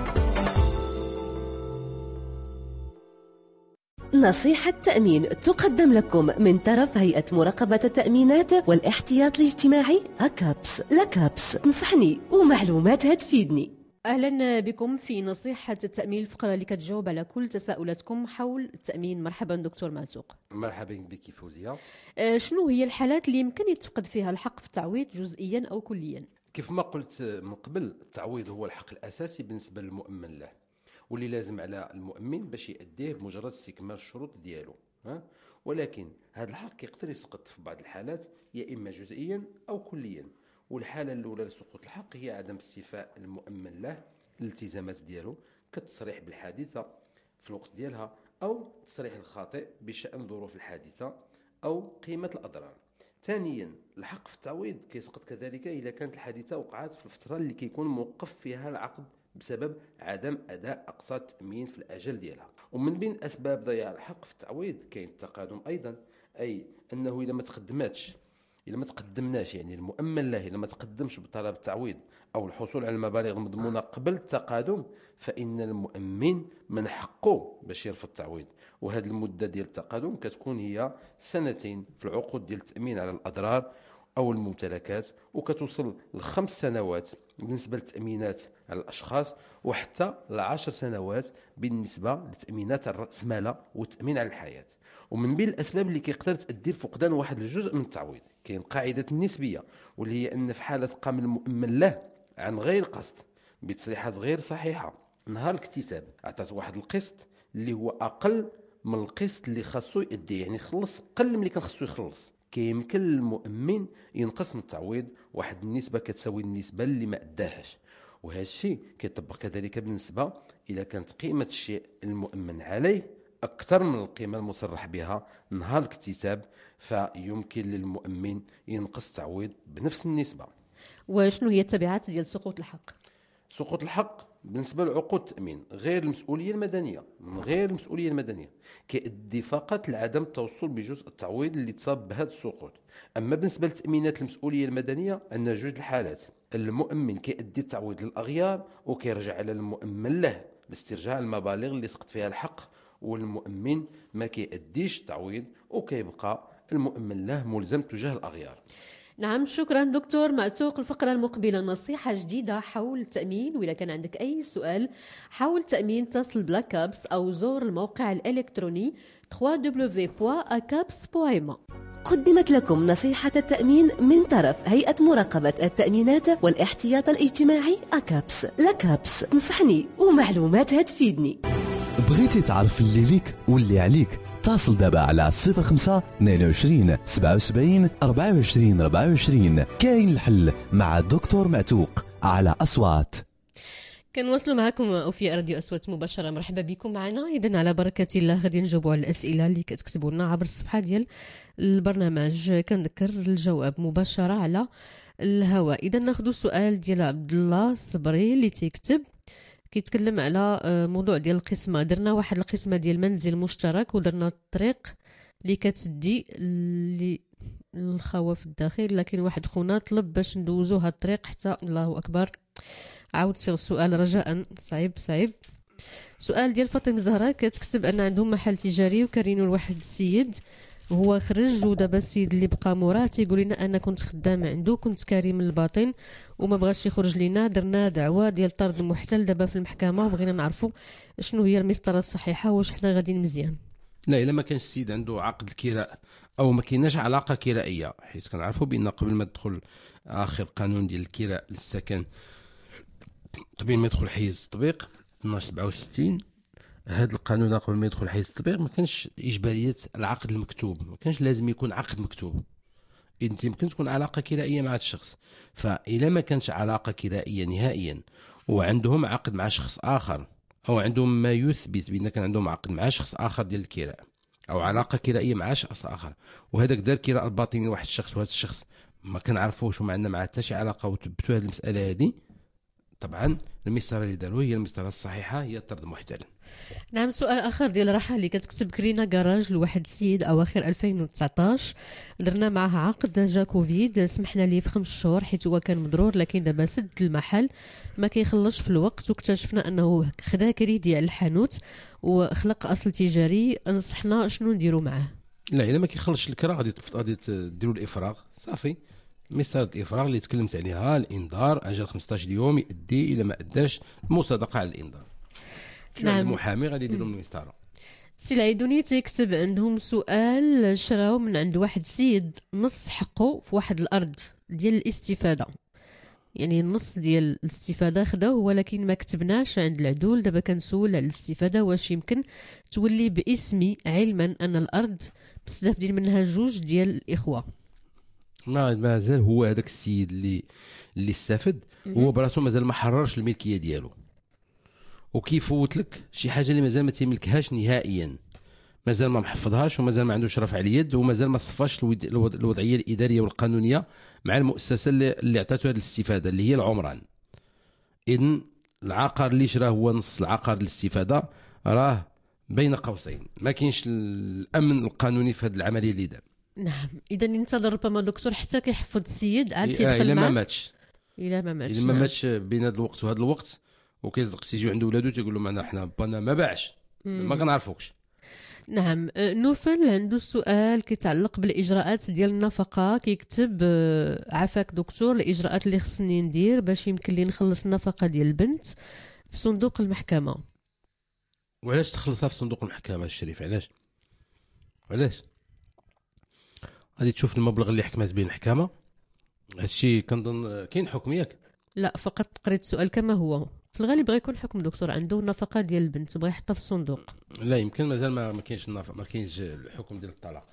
نصيحة تأمين تقدم لكم من طرف هيئة مراقبة التأمينات والاحتياط الاجتماعي أكابس. لكابس تنصحني ومعلوماتها تفيدني. أهلا بكم في نصيحة التأمين، الفقرة اللي كتجاوب على كل تساؤلاتكم حول التأمين. مرحبا دكتور معتوق. مرحبا بك فوزية. شنو هي الحالات اللي يمكن يتفقد فيها الحق في التعويض جزئيا أو كليا؟ كيف ما قلت من قبل، التعويض هو الحق الأساسي بالنسبة للمؤمن له، واللي لازم على المؤمن باش يأديه بمجرد استكمال الشروط ديالو. ولكن هذا الحق يقدر يسقط في بعض الحالات يا إما جزئيا أو كليا. والحالة الأولى لسقوط الحق هي عدم استيفاء المؤمن له الالتزامات ديالو كالتصريح بالحادثة في الوقت ديالها، أو التصريح الخاطئ بشأن ظروف الحادثة أو قيمة الأضرار. ثانيا، الحق في التعويض كيسقط كذلك إذا كانت الحادثة وقعت في الفترة اللي كيكون موقف فيها العقد بسبب عدم أداء أقساط التأمين في الأجل ديالها. ومن بين أسباب ضياع الحق في التعويض كاين التقادم أيضا، أي أنه إذا ما تقدمناش يعني المؤمن له إذا ما تقدمش بطلب التعويض أو الحصول على المبالغ المضمونة قبل التقادم، فإن المؤمن من حقه باش يرفض التعويض. وهذه المدة ديال التقادم كتكون هي 2 في العقود ديال التأمين على الأضرار أو الممتلكات، وكتوصل ل5 سنوات بالنسبة للتأمينات على الأشخاص، وحتى ل10 سنوات بالنسبة لتأمينات الرأسمالة والتأمين على الحياة. ومن بين الأسباب اللي كيقدر تؤدي لفقدان واحد الجزء من التعويض كاين قاعدة النسبية، واللي هي أن في حالة قام المؤمن له عن غير قصد بتصريحات غير صحيحة نهار الاكتساب، عطات واحد القسط اللي هو أقل من القسط اللي خاصو يؤديه، يعني خلص قل من اللي كان خاصو يخلص. كيمكن للمؤمن ينقص من التعويض واحد النسبه كتساوي النسبه اللي ما اداهاش. وهذا الشيء كيطبق كذلك بالنسبه الى كانت قيمه الشيء المؤمن عليه اكثر من القيمه المصرح بها نهار الاكتساب، فيمكن للمؤمن ينقص التعويض بنفس النسبه. وشنو هي التبعات ديال سقوط الحق؟ سقوط الحق بالنسبه لعقود التامين غير المسؤوليه المدنيه، من غير المسؤوليه المدنيه كيؤدي فقط لعدم التوصل بجزء التعويض اللي تصاب بهذا السقوط. اما بالنسبه للتامينات المسؤوليه المدنيه عندنا جوج الحالات. المؤمن كيؤدي التعويض للاغيار وكيرجع على المؤمن له لاسترجاع المبالغ اللي سقط فيها الحق، والمؤمن ما كيؤديش التعويض وكيبقى المؤمن له ملزم تجاه الاغيار. نعم، شكرا دكتور معتوق. الفقرة المقبلة نصيحة جديدة حول التأمين، وإذا كان عندك أي سؤال حول التأمين اتصل بلاكابس أو زور الموقع الإلكتروني www.acaps.ma. قدمت لكم نصيحة التأمين من طرف هيئة مراقبة التأمينات والاحتياط الاجتماعي أكابس. لاكابس، نصحني ومعلوماتها تفيدني. بغيتي تعرف اللي ليك واللي عليك؟ اتصل دابا على 05 22 77 24 24. كاين الحل مع الدكتور معتوق على أصوات. كنواصلوا معكم في راديو أصوات مباشرة. مرحبا بكم معنا. إذن على بركة الله غادي نجاوبوا على الأسئلة اللي كتكتبوا لنا عبر الصفحة ديال البرنامج. كنذكر الجواب مباشرة على الهواء. إذا ناخذوا سؤال ديال عبد الله الصبري اللي تيكتب، كيتكلم على موضوع ديال القسمه. درنا واحد القسمه ديال منزل مشترك ودرنا الطريق اللي كتدي للخوا في الداخل، لكن واحد خونا طلب باش ندوزو هاد الطريق حتى الله اكبر. عاود صيغ السؤال رجاء. صعيب. سؤال ديال فاطمه زهراء كتكتب ان عندهم محل تجاري وكارينو لواحد السيد وهو خرج، ودابا السيد اللي بقى موراه تيقول لنا انا كنت خدام عنده، كنت كريم الباطن وما بغاش يخرج لينا. درنا دعوه ديال طرد المحتل دابا في المحكمه، وبغينا نعرفوا شنو هي المسطره الصحيحه، واش حنا غاديين مزيان. لا، الا ما كانش السيد عنده عقد الكراء او ما كايناش علاقه كرائيه، حيت كنعرفوا بان قبل ما تدخل اخر قانون ديال الكراء للسكن، قبل ما يدخل حيز التطبيق 1267، هذا القانون قبل ما يدخل حيز التطبيق ما كانش اجباريه العقد المكتوب، ما كانش لازم يكون عقد مكتوب. انت يمكن تكون علاقه كرائيه مع هذا الشخص، فاذا ما كانش علاقه كرائيه نهائيا وعندهم عقد مع شخص اخر، او عندهم ما يثبت بان كان عندهم عقد مع شخص اخر ديال الكراء او علاقه كرائيه مع شخص اخر، وهذاك دار كراء الباطني لواحد الشخص، وهذا الشخص ما كنعرفوش وما عندنا معاه حتى شي علاقه، وثبتوا هذه المساله هذه، طبعا المسطره اللي داروه هي المسطره الصحيحه، هي طرد محتل. نعم. سؤال اخر ديال رحى اللي كتكتب كرينا كراج لواحد السيد اواخر 2019، درنا معاه عقد، جا كوفيد، سمحنا ليه في 5 شهور حيت هو كان مضرور، لكن دابا سد المحل ما كيخلصش في الوقت، واكتشفنا انه خدا كريدي على الحانوت وخلق اصل تجاري. نصحنا شنو نديروا معاه؟ لا، الا ما كيخلصش الكرا غادي ديروا الافراغ صافي. مسألة الإفراغ اللي تكلمت عليها، الإنذار أجل 15 يوم، يؤدي إلى ما أداش المصادقة على الإنذار. نعم. المحامي غادي يديروا من المسطرة. سي العيدوني تيكتب عندهم سؤال، شراو من عند واحد سيد نص حقه في واحد الأرض ديال الاستفادة، يعني النص ديال الاستفادة خداوه ولكن ما كتبناش عند العدول. دابا كنسول على الاستفادة واش يمكن تولي باسمي، علما أن الأرض بزاف ديال منها جوج ديال الإخوة. مازال هو هذاك السيد اللي استفد هو براسو مازال ما حررش الملكيه ديالو، وكيفوت لك شي حاجه اللي مازال ما تيملكهاش نهائيا، مازال ما محفظهاش ومازال ما عندوش رفع اليد ومازال ما صفاش الوضعيه الاداريه والقانونيه مع المؤسسه اللي عطاتو هذه الاستفاده اللي هي العمران. اذن العقار اللي شراه هو نص العقار الاستفاده، راه بين قوسين ما كاينش الامن القانوني في هذه العمليه اللي دار. نعم. اذا ننتظر ربما دكتور حتى كيحفظ السيد عاد تيدخل معاه. الا ما ماتش الا ما ماتش بين هذا الوقت وهذا الوقت وكيصدق تيجيو عنده ولادو تيقول لهم انا حنا بانا ما باعش، ما كنعرفوكش. نعم. نوفل عنده السؤال كيتعلق بالاجراءات ديال النفقه، كيكتب عافاك دكتور، الاجراءات اللي خصني ندير باش يمكن لي نخلص النفقه ديال البنت في صندوق المحكمه. وعلاش تخلصها في صندوق المحكمه الشريف؟ علاش غادي تشوف المبلغ اللي حكمت به المحكمه؟ هادشي كنظن كاين حكم ياك؟ لا، فقط قريت السؤال كما هو. في الغالب بغى يكون حكم دكتور، عنده نفقه ديال البنت بغى يحطها في الصندوق. لا، يمكن مازال ما كاينش النفقه، ما كاينش الحكم ديال الطلاق،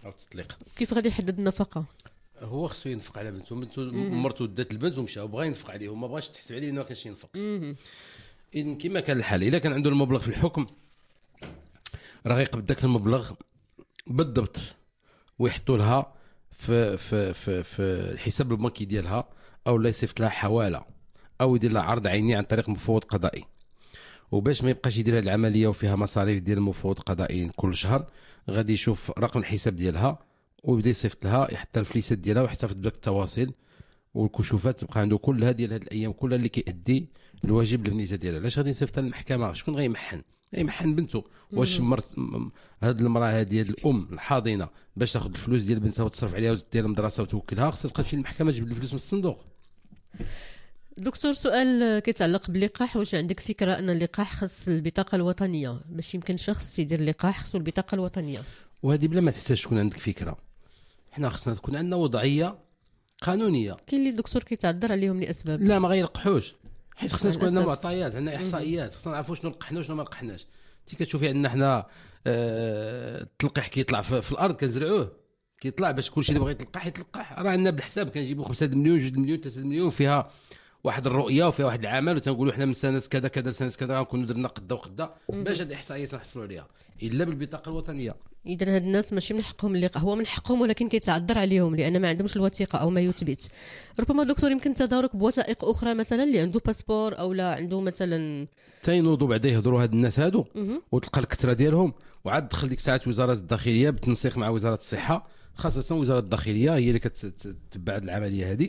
او التطليق. كيف غادي يحدد النفقه؟ هو خصو ينفق على بنته مرته دات البنت ومشى وبغى ينفق عليهم، ما بغاش تحسب عليه انه ما كانش ينفق. اذا كما كان الحال الا كان عنده المبلغ في الحكم راه غيقبض داك المبلغ بالضبط ويحطوا لها في الحساب البنكي ديالها، او لا يصيفط لها حواله او يدير لها عرض عيني عن طريق مفوض قضائي. وباش ما يبقاش يدير هذه العمليه وفيها مصاريف ديال المفوض القضائي كل شهر، غادي يشوف رقم الحساب ديالها ويبدا يصيفط لها، يحط الفليسات ديالها ويحتفظ بداك التواصل والكشوفات تبقى عنده كلها ديال هذه الايام كلها اللي كيأدي الواجب البنيته ديالها. علاش غادي يصيفط للمحكمه؟ شكون غيمحن بنته؟ واش هاد المراه هذه الام الحاضنه باش تاخذ الفلوس ديال بنتها وتصرف عليها وتدير المدرسه وتوكلها، خصها تبقى تمشي للمحكمه تجيب الفلوس من الصندوق. دكتور، سؤال كيتعلق باللقاح. واش عندك فكره ان اللقاح خص البطاقه الوطنيه؟ باش يمكن شخص يدير اللقاح خصو البطاقه الوطنيه. وهذه بلا ما تحتاج تكون عندك فكره، حنا خصنا تكون عندنا وضعيه قانونيه. كاين اللي الدكتور كيتعذر عليهم لاسباب. لا ما غيلقحوش، حيت خصنا تكون عندنا معطيات، عندنا احصائيات، خصنا نعرفوا شنو لقحنا وشنو ما لقحناش. انت كتشوفي عندنا حنا التلقيح كيطلع في الارض كنزرعوه كيطلع باش كلشي اللي بغى يتلقح. راه عندنا بالحساب كنجيبوا 5 مليون 2 مليون 3 مليون فيها واحد الرؤيه وفيها واحد العمل، وتنقولوا حنا من سنه كذا كذا لسنه كذا غنكونوا درنا قدا وقدا باش هاد الاحصائيات نحصلوا عليها الا بالبطاقه الوطنيه. اذا هاد الناس ماشي من حقهم اللقاح، هو من حقهم ولكن كيتعذر عليهم لان ما عندهمش الوثيقه او ما يثبت. ربما دكتور يمكن التدارك بوثائق اخرى، مثلا اللي عنده باسبور او لا عنده مثلا تينوضوا بعدا يهضروا هاد الناس هادو وتلقى الكثره ديالهم، وعاد دخل ديك الساعات وزاره الداخليه بالتنسيق مع وزاره الصحه، خاصه وزاره الداخليه هي اللي كتتبع العمليه هذه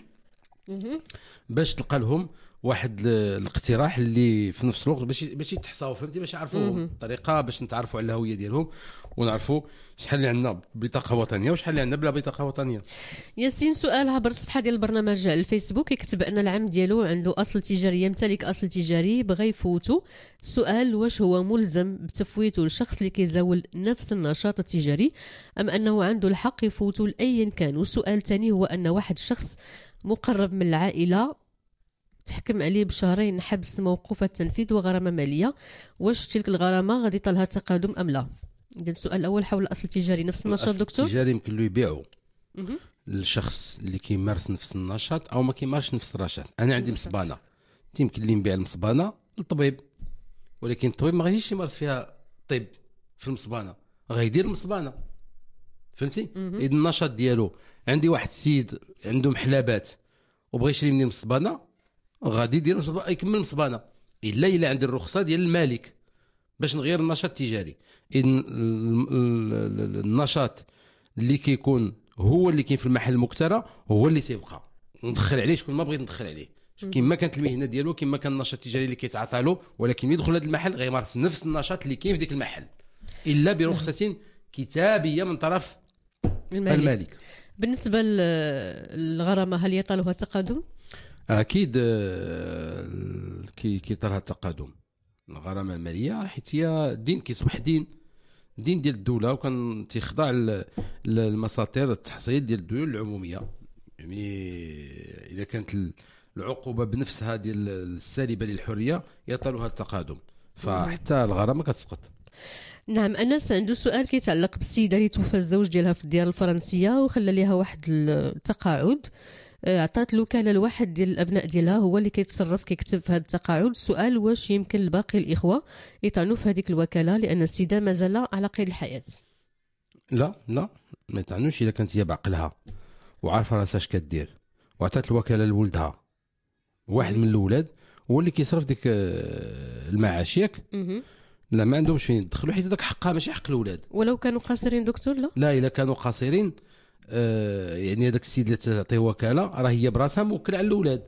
باش تلقى لهم واحد الاقتراح اللي في نفس الوقت باش يتحصاو، فهمتي، باش يعرفوا الطريقه باش نتعرفوا على الهويه ديالهم ونعرفوا شحال اللي عندنا بطاقه وطنيه وشحال اللي عندنا بلا بطاقه وطنيه. ياسين، سؤال عبر الصفحه ديال البرنامج على الفيسبوك، يكتب ان العم ديالو عنده اصل تجاري، يمتلك اصل تجاري، بغى يفوتو. سؤال: واش هو ملزم بتفويته للشخص اللي كيزاول نفس النشاط التجاري ام انه عنده الحق يفوتو لايا كان؟ والسؤال الثاني هو ان واحد الشخص مقرب من العائله تحكم عليه بشهرين حبس موقوف التنفيذ وغرامه ماليه، واش تلك الغرامه غادي يطلها تقادم ام لا؟ اذا السؤال الاول حول الاصل التجاري نفس النشاط دكتور. التجاري يمكن له يبيعه للشخص اللي كيمارس نفس النشاط او ما كيمارسش نفس النشاط. انا عندي مصبانه، يمكن لي نبيع المصبانه للطبيب، ولكن الطبيب ما غاديش يمارس فيها طب في المصبانه، غيدير المصبانه، فهمتي؟ اذا النشاط ديالو عندي واحد السيد عنده محلابات وبغى يشري مني المصبانه، غادي يدير المصبانه يكمل المصبانه، الا عندي الرخصه ديال المالك باش نغير النشاط التجاري. اذا النشاط اللي كيكون هو اللي كاين في المحل المكترى هو اللي تيبقى، ندخل عليه شكون ما بغيت ندخل عليه، كما كانت المهنه ديالو كما كان النشاط التجاري اللي كيتعاطى له، ولكن يدخل هذا المحل غيمارس نفس النشاط اللي كاين في ذاك المحل الا برخصه كتابيه من طرف المالك. بالنسبه للغرامه هل يطالها التقادم؟ اكيد كيطالها التقادم الغرامه الماليه، حيت هي دين كيصبح دين ديال الدوله، وكان تيخضع للمساطير التحصيل ديال الديون العموميه. يعني اذا كانت العقوبه بنفسها ديال السالبه للحريه يطالها التقادم، فحتى الغرامه كتسقط. نعم. أنس عنده سؤال كيتعلق بالسيده اللي توفى الزوج ديالها في الديار الفرنسيه وخلى ليها واحد التقاعد، عطات الوكاله لواحد ديال الابناء ديالها هو اللي كيتصرف كيكتب في هذا التقاعد. السؤال: واش يمكن لباقي الاخوه يطعنوا في هذيك الوكاله لان السيده مازال على قيد الحياه؟ لا ما يطعنوش الا كانت هي بعقلها وعارفه راسها اش كدير وعطات الوكاله لولدها، واحد من الاولاد هو اللي كيصرف ديك المعاش ياك. لا ما عندهمش فين يدخلوا، حيت هذاك حقها ماشي حق الاولاد. ولو كانوا قاصرين دكتور؟ لا الا كانوا قاصرين يعني هذاك السيد اللي تعطيه وكاله راه هي براسها موكله على الاولاد،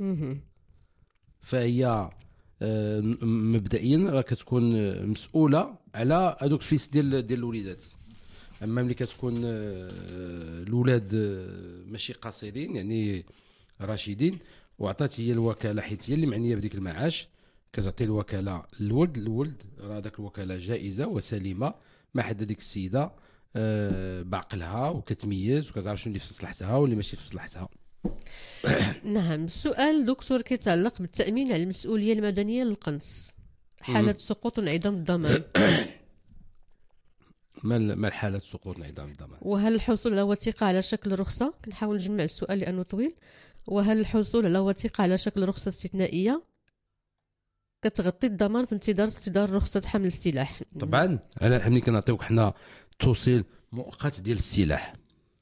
فهي مبدئيا راه كتكون مسؤوله على هذوك الفلوس ديال الوليدات. اما ملي كتكون الاولاد ماشي قاصرين يعني راشدين وعطات هي الوكاله، حيت هي اللي معنيه بديك المعاش، كتعطي الوكاله الولد راه داك الوكاله جائزه وسليمه ما حد ديك السيده بعقلها وكتميز وكتعرف شنو اللي في مصلحتها واللي ماشي في مصلحتها. نعم. سؤال دكتور كيتعلق بالتأمين على المسؤولية المدنية للقنص حالة سقوط وانعدام الضمان. ما حالة سقوط انعدام الضمان. وهل الحصول على وثيقة على شكل رخصة، كنحاول نجمع السؤال لأنه طويل، وهل الحصول على وثيقة على شكل رخصة استثنائية كتغطي الضمان في انتظار استصدار رخصة حمل السلاح؟ طبعا على ملي كنعطيوك حنا توصيل مؤقت ديال السلاح،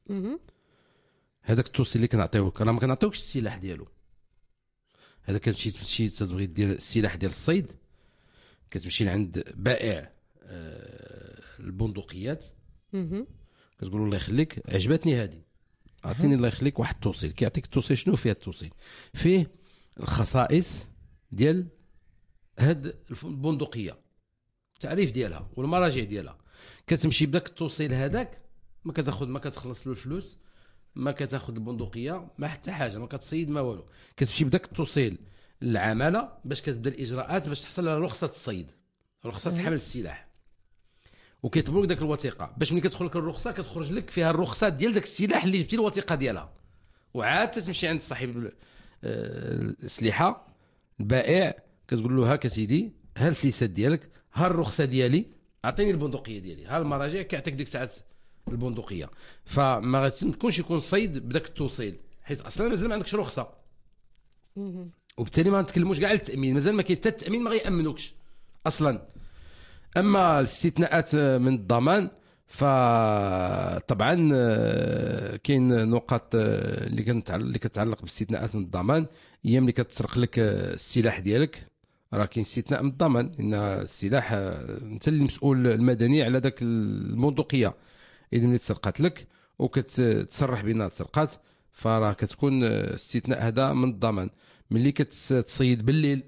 هذاك التوصيل اللي كنعطيوك راه ما كنعطيوكش السلاح ديالو. هذا كتمشي تبغي دير السلاح ديال الصيد، كتمشي لعند بائع البندقيات، كتقول له الله يخليك عجبتني هذه، اعطيني الله يخليك واحد التوصيل. كيعطيك التوصيل، شنو فيه التوصيل؟ فيه الخصائص ديال هاد البندقيه، التعريف ديالها والمراجع ديالها. كتمشي بداك التوصيل هذاك، ما كتخلص له الفلوس، ما كتاخذ البندقيه، ما حتى حاجه، ما كتصيد ما والو. كتمشي بداك التوصيل للعماله باش كتبدا الاجراءات باش تحصل على رخصه الصيد، رخصه حمل السلاح، وكيطلبوا لك داك الوثيقه باش ملي كتدخل لك الرخصه كتخرج لك فيها الرخصه ديال داك السلاح اللي جبتي الوثيقه ديالها. وعاد تمشي عند صاحب الاسلحه البائع، كتقول له هاك سيدي، ها الفليسات ديالك، ها الرخصه ديالي، اعطيني البندقيه ديالي، ها المراجع. كيعطيك ديك الساعات البندقيه. فما غتكونش يكون صيد بداك التوصيل، حيت اصلا مازال ما عندكش رخصه، وبالتالي ما نتكلموش كاع على التامين، مازال ما كاين حتى التامين، ما غيامنوكش اصلا. اما الاستثناءات من الضمان فطبعا كاين نقاط اللي كتعلق بالاستثناءات من الضمان. هي ملي كتسرق لك السلاح ديالك راه كاين استثناء من الضمان، ان السلاح انت اللي مسؤول المدني على داك البندقيه. اذا ملي تسرقات لك وكتصرح بانها تسرقات، فراه كتكون استثناء هذا من الضمان. ملي كتصيد بالليل،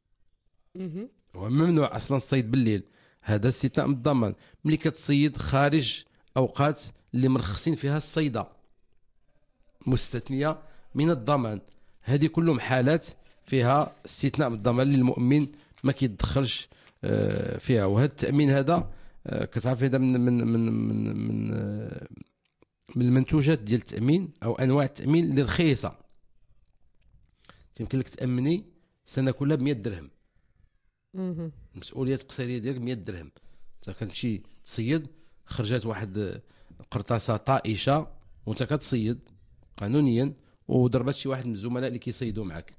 وممنوع اصلا الصيد بالليل، هذا استثناء من الضمان. ملي كتصيد خارج اوقات اللي مرخصين فيها الصيده، مستثنيه من الضمان. هذه كلهم حالات فيها استثناء من الضمان اللي المؤمن ما كيتدخلش فيها. وهذا التامين هذا كتعرف هذا من المنتوجات ديال التامين او انواع التامين اللي رخيصه. يمكن لك تامني سنه كلها ب 100 درهم، المسؤوليه التقصيريه ديالك 100 درهم. انت كتمشي تصيد، خرجت واحد قرطاسه طائشه وانت كتصيد قانونيا، وضربت شي واحد من الزملاء اللي كيصيدوا معك،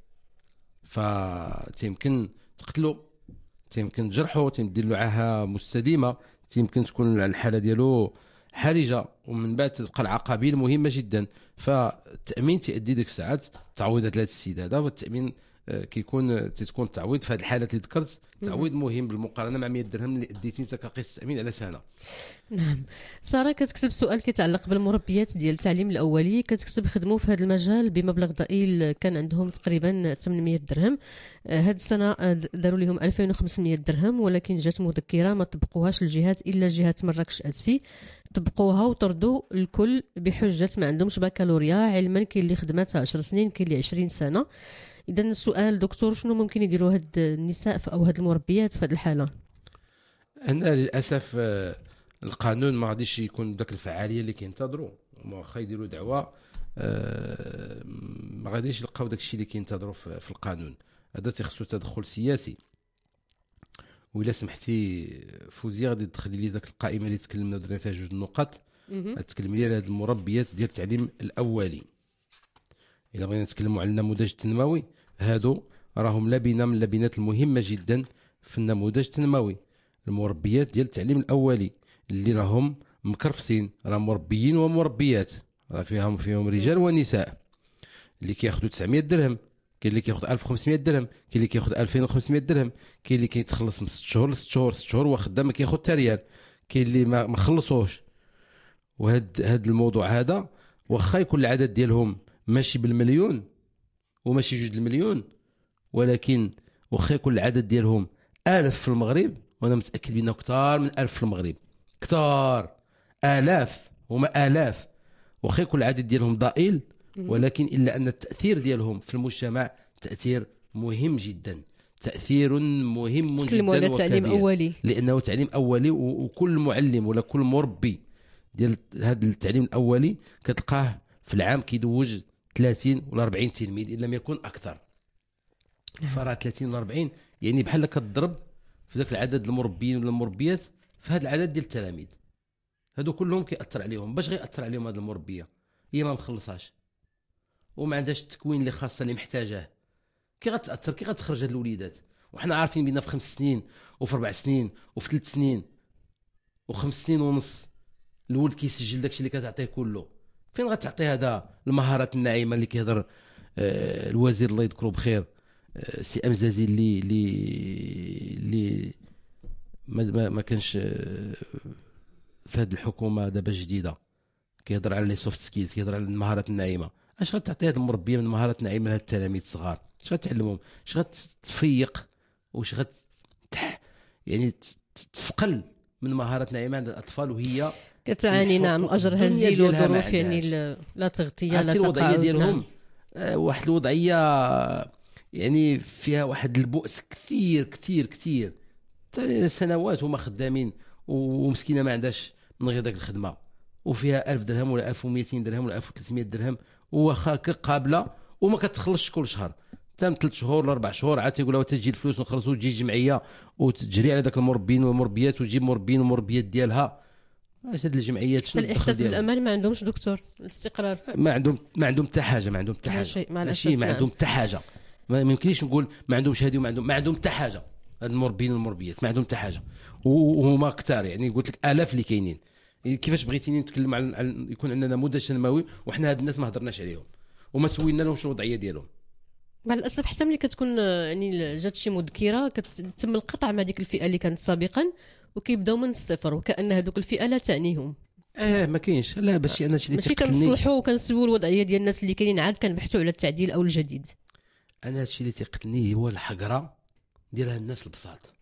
فتيمكن تقتلو، تيمكن تجرحو، تيمدير له عاهه مستديمه، تيمكن تكون الحاله ديالو حرجه، ومن بعد تبقى العقابيل مهمه جدا. فالتامين تيؤدي ديك الساعات تعويضات لهذا السيد هذا. والتامين كيكون تكون التعويض في هذه الحالات اللي ذكرت تعويض مهم بالمقارنه مع 100 درهم اللي اديتي انت كقيس التامين على سنه. نعم. ساره كتكتب سؤال كيتعلق بالمربيات ديال التعليم الاولي، كتكتب خدموا في هذا المجال بمبلغ ضئيل، كان عندهم تقريبا 800 درهم، هاد السنه داروا لهم 2500 درهم، ولكن جات مذكره ما طبقوهاش الجهات الا جهه مراكش اسفي، طبقوها وطردوا الكل بحجه ما عندهمش بكالوريا، علما كاين اللي خدماتها 10 سنين، كاين اللي 20 سنه. اذا السؤال دكتور، شنو ممكن يديروا هاد النساء او هاد المربيات في هذه الحاله؟ انا للاسف القانون ما غاديش يكون بداك الفعاليه اللي كينتظروا، واخا يديروا دعوه ما غاديش يلقاو داك الشيء اللي كينتظروا في القانون. هذا تيخصو تدخل سياسي. وإلا سمحتي فوزيه غادي تدخلي لي داك القائمه اللي تكلمنا درنا فيها جوج النقط، تكلمي لي على هاد المربيات ديال التعليم الاولي. إلا بغينا نتكلموا على النموذج التنموي، هادو راهم لبنه من اللبنات المهمه جدا في النموذج التنموي. المربيات ديال التعليم الاولي اللي راهم مكرفسين، راه مربيين ومربيات، راه فيهم رجال ونساء، اللي كياخذوا 900 درهم، كاين اللي كياخذ 1500 درهم، كاين اللي كياخذ 2500 درهم، كاين اللي كيتخلص من 6 شهور ل 6 شهور 6 شهور وخدام ما كياخذ حتى ريال، كاين اللي ما خلصوش. وهاد الموضوع هذا واخا يكون العدد ديالهم ماشي بالمليون وماشي 2 المليون، ولكن واخا يكون العدد ديالهم 1000 في المغرب، وانا متاكد بانه كثار من 1000 في المغرب، كثار آلاف وما آلاف، واخا يكون العدد ديالهم ضئيل، ولكن الا ان التاثير ديالهم في المجتمع تاثير مهم جدا، تاثير مهم جدا على تعليم اولي، لانه تعليم اولي، وكل معلم ولا كل مربي ديال هذا التعليم الاولي كتلقاه في العام كيدوج 30 ولا 40 تلميذ ان لم يكن اكثر. فراه 30 ولا 40 يعني بحال كتضرب في ذاك العدد المربيين ولا المربيات في هذا العدد ديال التلاميذ. هادو كلهم كيأثر عليهم. باش غيأثر عليهم هاد المربيه؟ هي ما مخلصاش وما عندهاش التكوين اللي خاصه اللي محتاجاه. كي غتأثر، كي غتخرج هاد الوليدات؟ وحنا عارفين بينا في 5 سنين وفي 4 سنين وفي 3 سنين و5 سنين ونص الولد كيسجل داكشي اللي كتعطيه كله. فين غتعطي هذا المهارات الناعمه اللي كيهضر الوزير الله يذكره بخير سي امزازي اللي ما كانش في هذه الحكومه دابا جديده، كيهضر على لي سوفت سكيلز، كيهضر على المهارات الناعمه. اش غتعطي هذا المربيه من مهارات ناعمه لهاد التلاميذ الصغار؟ اش غتعلمهم؟ اش غتفيق واش يعني تسقل من مهارات ناعمه عند الاطفال وهي كتعاني نعم اجر هزيل وظروف يعني لا تغطيه لا تقاعد. الوضعيه ديالهم واحد الوضعيه يعني فيها واحد البؤس كثير كثير كثير. سنوات هما خدامين ومسكينه ما عندهاش من غير داك الخدمه، وفيها 1000 درهم ولا 1200 درهم ولا 1300 درهم واخا قابله وما كتخلصش كل شهر. تم 3 شهور ولا 4 شهور عاد تيقول لها تجي الفلوس ونخلصوا، وتجي جمعيه وتجري على داك المربين والمربيات وتجيب مربين ومربيات ديالها. اش هاد الجمعيات شنو الاحساس بالامان ما عندهمش دكتور؟ الاستقرار ما عندهم حتى حاجه، ما عندهم حتى حاجه، ماشي ما عندهم حتى حاجه. ما يمكنليش نقول ما عندهمش هذه وما عندهم حتى حاجه. هاد المربين والمربيات ما عندهم حتى حاجه وهما كثار، يعني قلت لك الاف اللي كاينين. كيفاش بغيتيني نتكلم على يكون عندنا نموذج تنموي وحنا هاد الناس ما هضرناش عليهم وما سوينا لهمش الوضعيه ديالهم؟ مع الاسف حتى ملي كتكون يعني جات شي مذكره كتم القطع مع ديك الفئه اللي كانت سابقا وكيبداو من الصفر وكأن هذوك الفئه لا تعنيهم. ما كاينش. لا باش انا شي ماشي كنصلحوا وكنسيو الوضعيه ديال الناس اللي كاينين عاد كنبحثوا على التعديل او الجديد. انا هادشي اللي تيقتلني هو الحقره ديال هاد الناس البساط.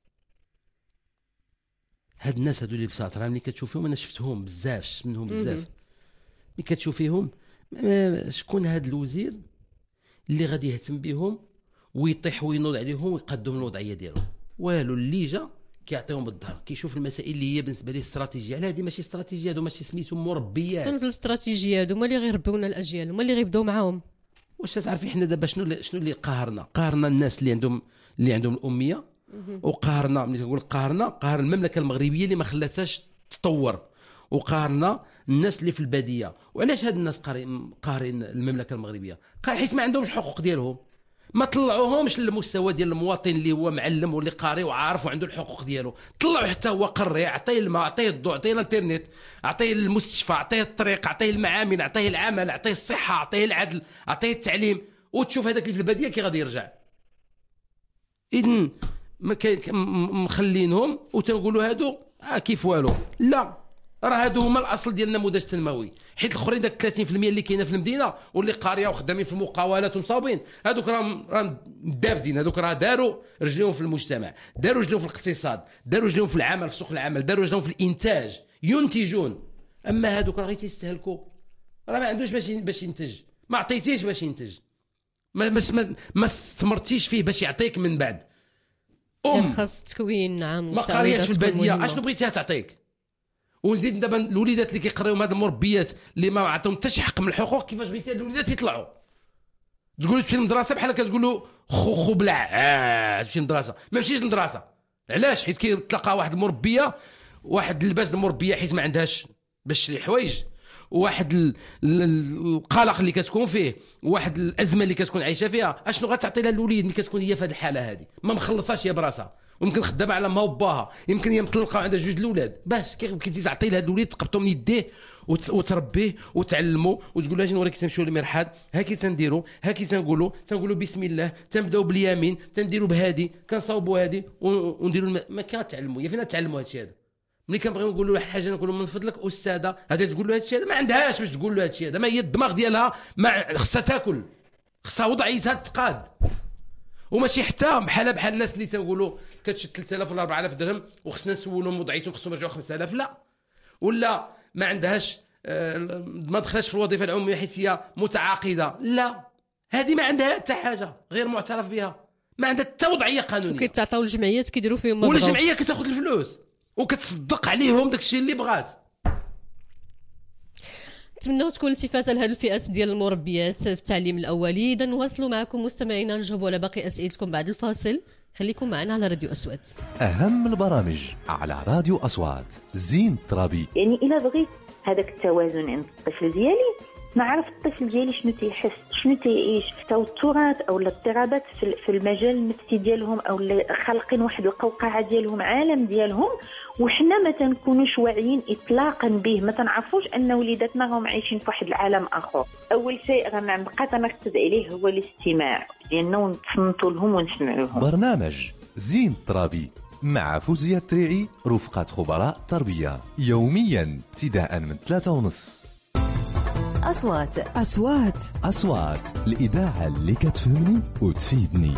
هاد الناس هادو اللي بساط راه ملي كتشوفيهم، انا شفتهم بزاف، شفت منهم بزاف، ملي كتشوفيهم شكون هاد الوزير اللي غادي يهتم بهم ويطيح وينوض عليهم ويقدم الوضعيه ديالهم؟ والو. اللي جا كيعطيهم بالظهر، كيشوف المسائل اللي هي بالنسبه ليه استراتيجيه. على هذه ماشي استراتيجيه، هادو ماشي سميتهم مربيات. شنو في الاستراتيجيه هادو؟ هما اللي غيربيونا الاجيال، هما اللي غيبداو معاهم. واش تعرفي حنا دابا شنو اللي قهرنا الناس اللي عندهم الاميه، وقهرنا ملي كنقول قهر المملكه المغربيه اللي ما خلاتهاش تطور، وقهرنا الناس اللي في الباديه. وعلاش هاد الناس قاهرين المملكه المغربيه؟ حيت ما عندهمش حقوق ديالهم، ما طلعوهمش للمستوى ديال المواطن اللي هو معلم واللي قاري وعارف وعنده الحقوق ديالو. طلعوا حتى هو قري، عطيه الماء، عطيه الضوء، عطيه الانترنت، عطيه المستشفى، عطيه الطريق، عطيه المعامل، عطيه العمل، عطيه الصحه، عطيه العدل، عطيه التعليم. وتشوف هذاك اللي في الباديه كي غادي يرجع. اذن مخلينهم وتنقولوا هادو كيف والو. لا، راه هادو هما الاصل ديال النموذج التنموي. حيت الاخرين داك 30% اللي كاينه في المدينه واللي قاريه وخدامين في المقاولات ومصاوبين، هادوك راهم دابزين، هادوك راه داروا رجليهم في المجتمع، داروا رجليهم في الاقتصاد، داروا رجليهم في العمل، في سوق العمل، داروا رجليهم في الانتاج، ينتجون. اما هادوك راه غير تيستهلكوا، راه ما عندوش باش ينتج، ما عطيتيش باش ينتج، ما استثمرتيش فيه باش يعطيك من بعد. خاص تكوين. نعم. ما قارياش في الباديه، اشنو بغيتيها تعطيك؟ ونزيد دابا الوليدات اللي كيقراو هاد المربيات اللي ما عطاهم حتى شي حق من الحقوق، كيفاش بغيتي هاد الوليدات يطلعوا؟ تقول تمشي للمدرسه بحال كتقول له خو بلع تمشي للمدرسه، ما مشيش للمدرسه. علاش؟ حيت كيتلقى واحد المربيه، واحد اللباس المربيه حيت ما عندهاش باش تشري حوايج، واحد القلق اللي كتكون فيه، واحد الازمه اللي كتكون عايشه فيها. اشنو غتعطي لها الوليد ملي كتكون هي في هذه الحاله هذه؟ ما مخلصاش هي براسها، ويمكن خدامه على ما باها، يمكن هي مطلقه عندها 2 الاولاد. باش كي تعطي لهذا الوليد تقبطو من يديه وتربيه وتعلمه وتقول له اجي نوريك تمشيو للمرحاض، هاكي تنديروا، هاكي تنقولوا بسم الله، تنبداو باليمين، تنديروا بهادي، كنصاوبوا هادي ونديروا ما كنتعلموا. يا فين نتعلموا هادشي هذا؟ ملي كنبغيو نقولوا له حاجه نقولوا من فضلك استاذه هذا تقول له هادشي هذا، ما عندهاش باش تقول له هادشي هذا، ما هي الدماغ ديالها ما خصها تاكل، خصها وضعيتها تقاد. وماشي حتى بحال الناس اللي تنقولوا كتشد 3000 ولا 4000 درهم وخصنا نسولهم وضعيتهم خصهم يرجعوا 5000. لا، ولا ما عندهاش ما دخلش في الوظيفه العموميه حيت هي متعاقده. لا، هذه ما عندها حتى حاجه غير معترف بها، ما عندها حتى وضعيه قانونيه. كيتعطاو الجمعيات كيديروا فيهم مبروك، والجمعيه كتاخذ الفلوس وكتصدق عليهم داكشي اللي بغات. نتمنوا تكون التفاته لهذه الفئات ديال المربيات في التعليم الاولي. اذا نواصلوا معكم مستمعينا نجاوبوا على باقي اسئلتكم بعد الفاصل. خليكم معنا على راديو أصوات. أهم البرامج على راديو أصوات. زين الترابي. يعني إلا بغيت هذاك التوازن عند الطفل ديالي، نعرف الطفل ديالي شنو تيحس، شنو تيعيش، توترات او اضطرابات في المجال النفسي ديالهم، او خالقين واحد القوقعه ديالهم، عالم ديالهم، وحنا ما تنكونوش واعيين اطلاقا به، ما تنعرفوش ان وليداتنا راهم عايشين في واحد العالم اخر. اول شيء غنبقى تنركز عليه هو الاستماع ديالنا، ونتصنتوا لهم ونسمعوهم. برنامج زين الترابي مع فوزية التريعي رفقة خبراء التربية، يوميا ابتداء من 3:30. أصوات الإذاعة اللي كتفهمني وتفيدني.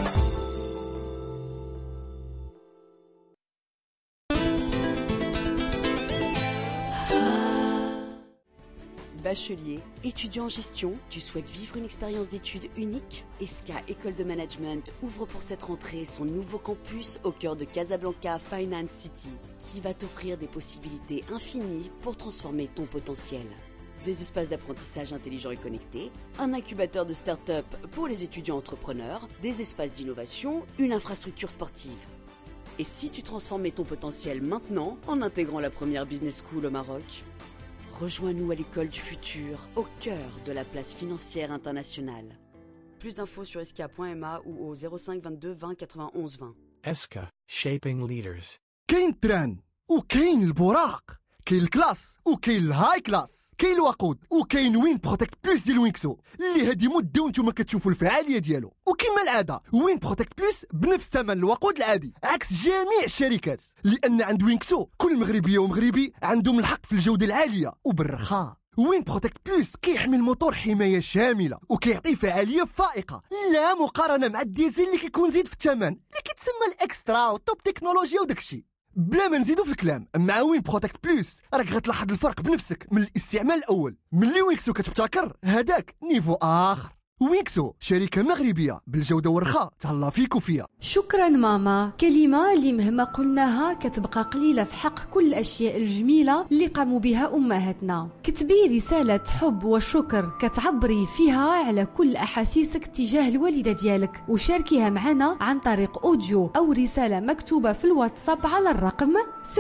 Bachelier, étudiant en gestion, tu souhaites vivre une expérience d'études unique? ESCA École de Management ouvre pour cette rentrée son nouveau campus au cœur de Casablanca Finance City, qui va t'offrir des possibilités infinies pour transformer ton potentiel. Des espaces d'apprentissage intelligents et connectés, un incubateur de start-up pour les étudiants entrepreneurs, des espaces d'innovation, une infrastructure sportive. Et si tu transformais ton potentiel maintenant en intégrant la première business school au Maroc? Rejoins-nous à l'école du futur, au cœur de la place financière internationale. Plus d'infos sur esca.ma ou au 05 22 20 91 20. ESCA Shaping Leaders. كاين تران وكاين البراق، كاين الكلاس وكاين الهاي كلاس، كاين الوقود وكاين وين بروتكت بلس ديال وينكسو اللي هادي مده وانتم كتشوفوا الفعاليه ديالو. وكما العاده وين بروتكت بلس بنفس ثمن الوقود العادي عكس جميع الشركات، لان عند وينكسو كل مغربيه ومغربي عندهم الحق في الجوده العاليه وبالرخاء. وين بروتكت بلس كيحمي الموتور حمايه شامله وكيعطي فعاليه فائقه لا مقارنه مع الديزل اللي كيكون زيد في الثمن اللي كيتسمى الاكسترا والتوب تكنولوجيا وداكشي. بلا ما نزيدو في الكلام، مع وين بروتكت بلس راك غتلاحظ الفرق بنفسك من الاستعمال الاول. ملي وينكسو كتبتكر هذاك نيفو اخر. وينكسو شركه مغربيه بالجوده والرخاء، تهلا فيك وفيا. شكرا ماما، كلمه اللي مهما قلناها كتبقى قليله في حق كل الاشياء الجميله اللي قاموا بها امهاتنا. كتبي رساله حب وشكر كتعبري فيها على كل احاسيسك تجاه الوالده ديالك، وشاركيها معنا عن طريق اوديو او رساله مكتوبه في الواتساب على الرقم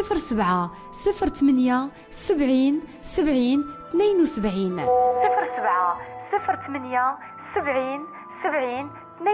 07 08 70 70 72 07 08 70 70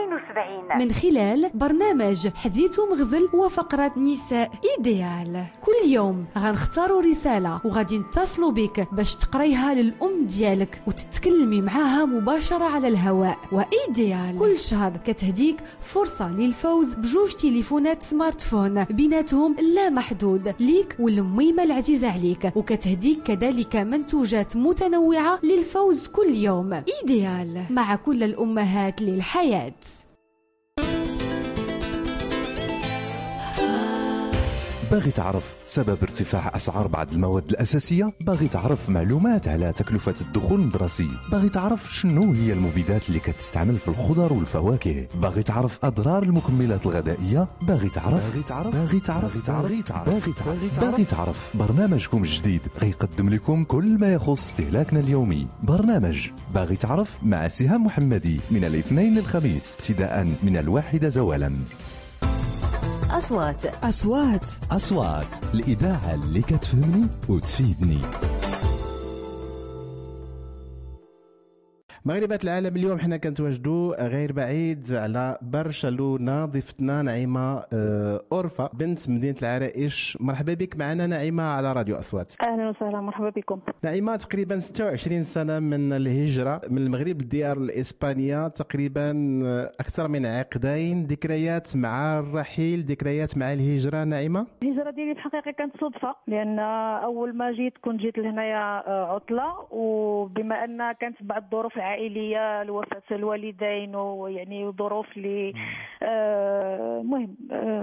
72 من خلال برنامج حديث ومغزل وفقرة نساء إيديال. كل يوم غنختاروا رسالة وغادي نتصلوا بك باش تقريها للأم ديالك وتتكلمي معاها مباشرة على الهواء. وإيديال كل شهر كتهديك فرصة للفوز بجوج تليفونات سمارت فون بيناتهم لا محدود ليك والميمة العزيزة عليك، وكتهديك كذلك منتوجات متنوعة للفوز كل يوم. إيديال مع كل الأمهات للحياة. باغي تعرف سبب ارتفاع أسعار بعض المواد الأساسية؟ باغي تعرف معلومات على تكلفة الدخول المدرسي؟ باغي تعرف شنو هي المبيدات اللي كتستعمل في الخضر والفواكه؟ باغي تعرف أضرار المكملات الغذائية؟ باغي تعرف برنامجكم الجديد غيقدم لكم كل ما يخص استهلاكنا اليومي. برنامج باغي تعرف مع سهام محمدي من الاثنين للخميس ابتداء من 1 زوالا. أصوات الإذاعة اللي كتفهمني وتفيدني. مغربات العالم اليوم حنا كنتواجدوا غير بعيد على برشلونة. ضيفتنا نعيمة أورفا بنت مدينة العرائش. مرحبا بك معنا نعيمة على راديو أصوات. اهلا وسهلا، مرحبا بكم. نعيمة تقريبا 26 سنة من الهجرة من المغرب للديار الإسبانية، تقريبا أكثر من عقدين. ذكريات مع الرحيل، ذكريات مع الهجرة نعيمة؟ الهجرة ديالي في الحقيقة كانت صدفة، لأن أول ما كنت جيت لهنايا عطلة، وبما أن كانت بعض الظروف العائلية عائليه لوفاه الوالدين ويعني ظروف اللي مهم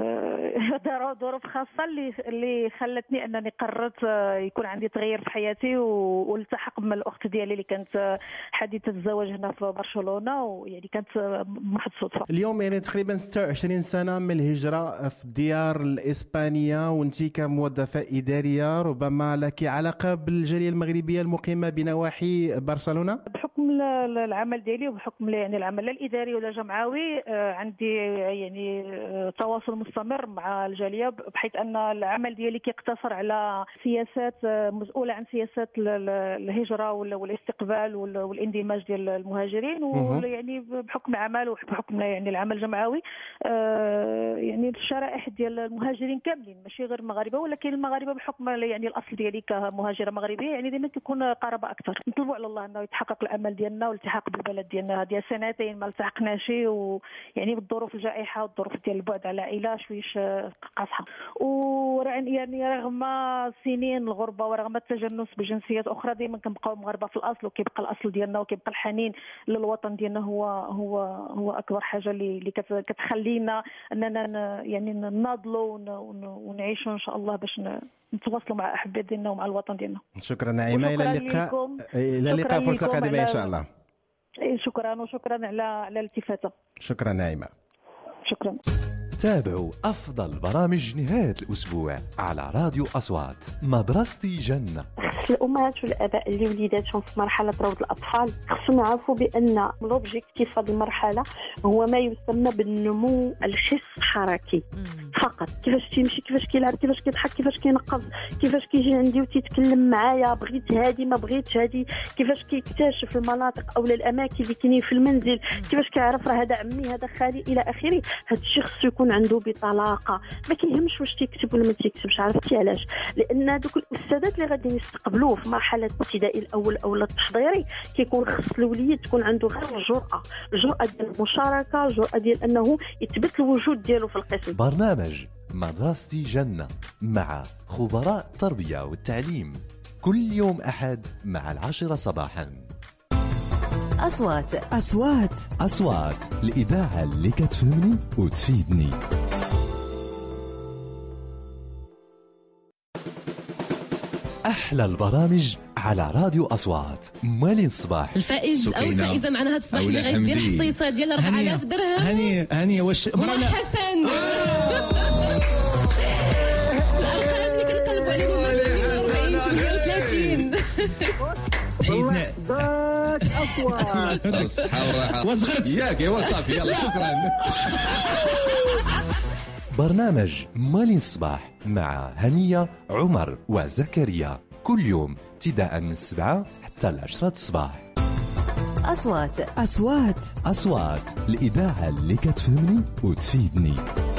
ظروف خاصه اللي خلتني انني قررت يكون عندي تغيير في حياتي والتحق مع الاخت ديالي اللي كانت حديثه الزواج هنا في برشلونه، ويعني كانت محض صدفه. اليوم يعني تقريبا 26 سنه من الهجره في الديار الاسبانيه، وانت كموظفه اداريه ربما لك علاقه بالجاليه المغربيه المقيمه بنواحي برشلونه. بحكم العمل ديالي وبحكم يعني العمل الاداري ولا جمعوي عندي يعني تواصل مستمر مع الجاليه، بحيث ان العمل ديالي كيقتصر على سياسات مسؤوله عن سياسات الهجره والاستقبال والاندماج ديال المهاجرين، ويعني بحكم العمل وبحكم يعني العمل الجمعوي يعني الشرائح ديال المهاجرين كاملين ماشي غير المغاربه، ولكن المغاربه بحكم يعني الاصل ديالي كمهاجره مغربيه يعني ديما كيكون قرابه اكثر. نطلبوا على الله انه يتحقق الامل ديالنا والالتحاق بالبلد ديالنا. هذه سنتين ما التحقناش، ويعني بالظروف الجائحه والظروف ديال البعد على العائله شويش قاصحه، يعني رغم سنين الغربه ورغم التجنس بجنسيات اخرى ديما كنبقاو مغاربه في الاصل، وكيبقى الاصل ديالنا وكيبقى الحنين للوطن ديالنا هو اكبر حاجه اللي كتخلينا اننا يعني نناضلوا ونعيشوا ان شاء الله باش نتواصلوا مع احباب ديالنا ومع الوطن ديالنا. شكرا نعيمه، الى اللقاء فرصه قادمه ان شاء الله. شكرا وشكرا على الالتفاته. شكرا نعيمه. شكرا. تابعوا أفضل برامج نهاية الأسبوع على راديو أصوات. مدرستي جنة. الامهات والاباء اللي وليداتهم في مرحله روض الاطفال خصهم يعرفوا بان لوبجيكتيف هذه المرحله هو ما يسمى بالنمو الحس الحركي فقط. كيفاش تيمشي، كيفاش كيلعب، كيفاش كيضحك، كيفاش كينقز، كيفاش كيجي عندي وتيتكلم معايا، بغيت هادي ما بغيتش هادي، كيفاش كيكتشف المناطق او الاماكن اللي كاينين في المنزل، كيفاش كيعرف راه هذا عمي هذا خالي الى اخره. هذا الشيء خصو يكون عنده بطلاقه، ما كيهمش واش تيكتب ولا ما تيكتبش. عرفتي علاش؟ لان دوك الاستاذات اللي غادي يستقبلوه في مرحله الابتدائي الاول او التحضيري كيكون خص الوليد تكون عنده غير الجرأه ديال المشاركه، الجرأه ديال انه يثبت الوجود ديالو في القسم. برنامج مدرستي جنة مع خبراء التربية والتعليم كل يوم أحد مع 10 صباحا. أصوات الإذاعة اللي كتفهمني وتفيدني. أحلى البرامج على راديو أصوات. مالين الصباح الفائز أو الفائزة معنا هذا الصباح اللي غيدير حصيصة ديال 4000 درهم. هاني واش حسن الأرقام اللي كنقلبوا عليهم 40 38 حيدنا أصوات الصحة والراحة وصغرت ياك ايوا صافي يلا شكرا. برنامج مالين الصباح مع هنية عمر وزكريا كل يوم ابتداء من 7 حتى 10 الصباح. أصوات الإذاعة اللي كتفهمني وتفيدني.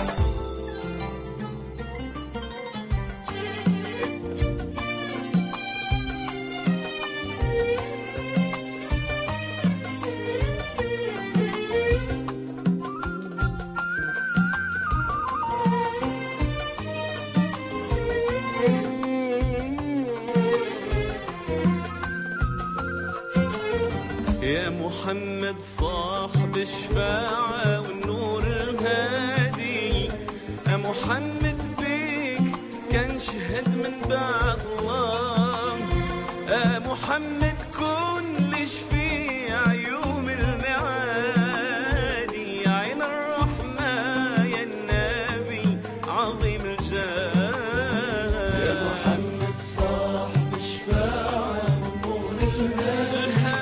يا محمد صاحب الشفاعة والنور الهادي، يا محمد بيك كان شهد من بعد الله، يا محمد كل شفيع يوم المعادي، عين الرحمة يا النبي عظيم الجاه. يا محمد صاحب الشفاعة والنور الهادي،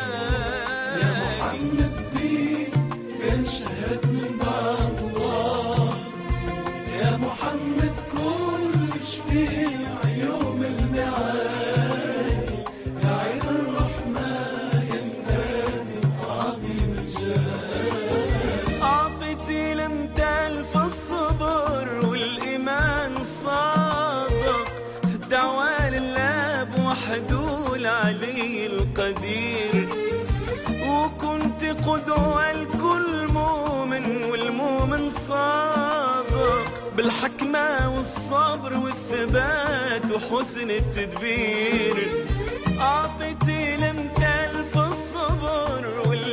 شهد من بعد الله، يا محمد كل شفيع يوم المعاد، يا عين الرحمة يا النبي عظيم الجاه. أعطيتي الامثال في الصبر والإيمان الصادق، في الدعوة لله بوحده العلي القدير، وكنت قدوة لكل مؤمن والمؤمن صادق، بالحكمة والصبر والثبات وحسن التدبير. أعطيتي الامثال في الصبر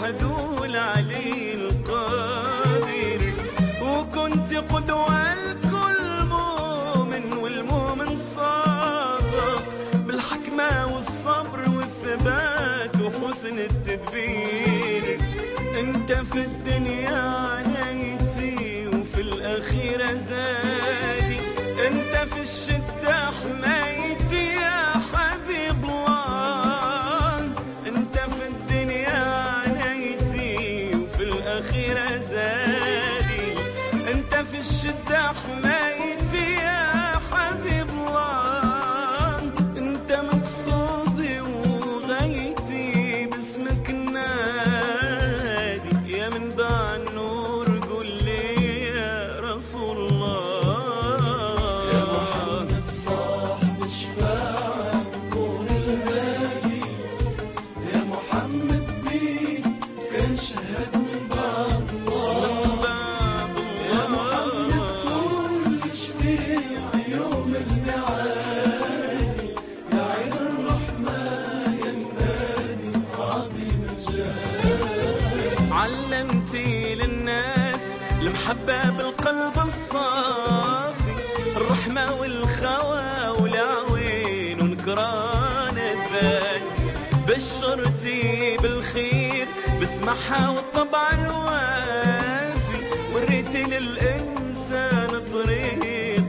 الواحد والعلي القادر، وكنت قدوة لكل مؤمن والمؤمن صادق، بالحكمة والصبر والثبات وحسن التدبير. انت في الدنيا عنايتي وفي الأخيرة زادي، انت في الشدة حمايتي يا حبيب الله. انت في الدنيا عنايتي وفي الأخيرة زادي، انت في الشدة حمايتي يا حبيب الله. انت مقصودي وغايتي باسمك نادي، يا منبع النور قول لي يا رسول الله. يا محمد صاحب الشفاعة نور الهادي، يا محمد بيك كان شهد من بعد الله. يا محمد كل شفيع يوم الميعاد، يا عين الرحمة يا النادي عظيم الجلال. علمتي للناس المحبة بالقلب الصافي، الرحمة والخوى والعوين ونكران الذات، بشرتي بالخير بسمعها والطبع الوافي، وريتي للإنسان طريق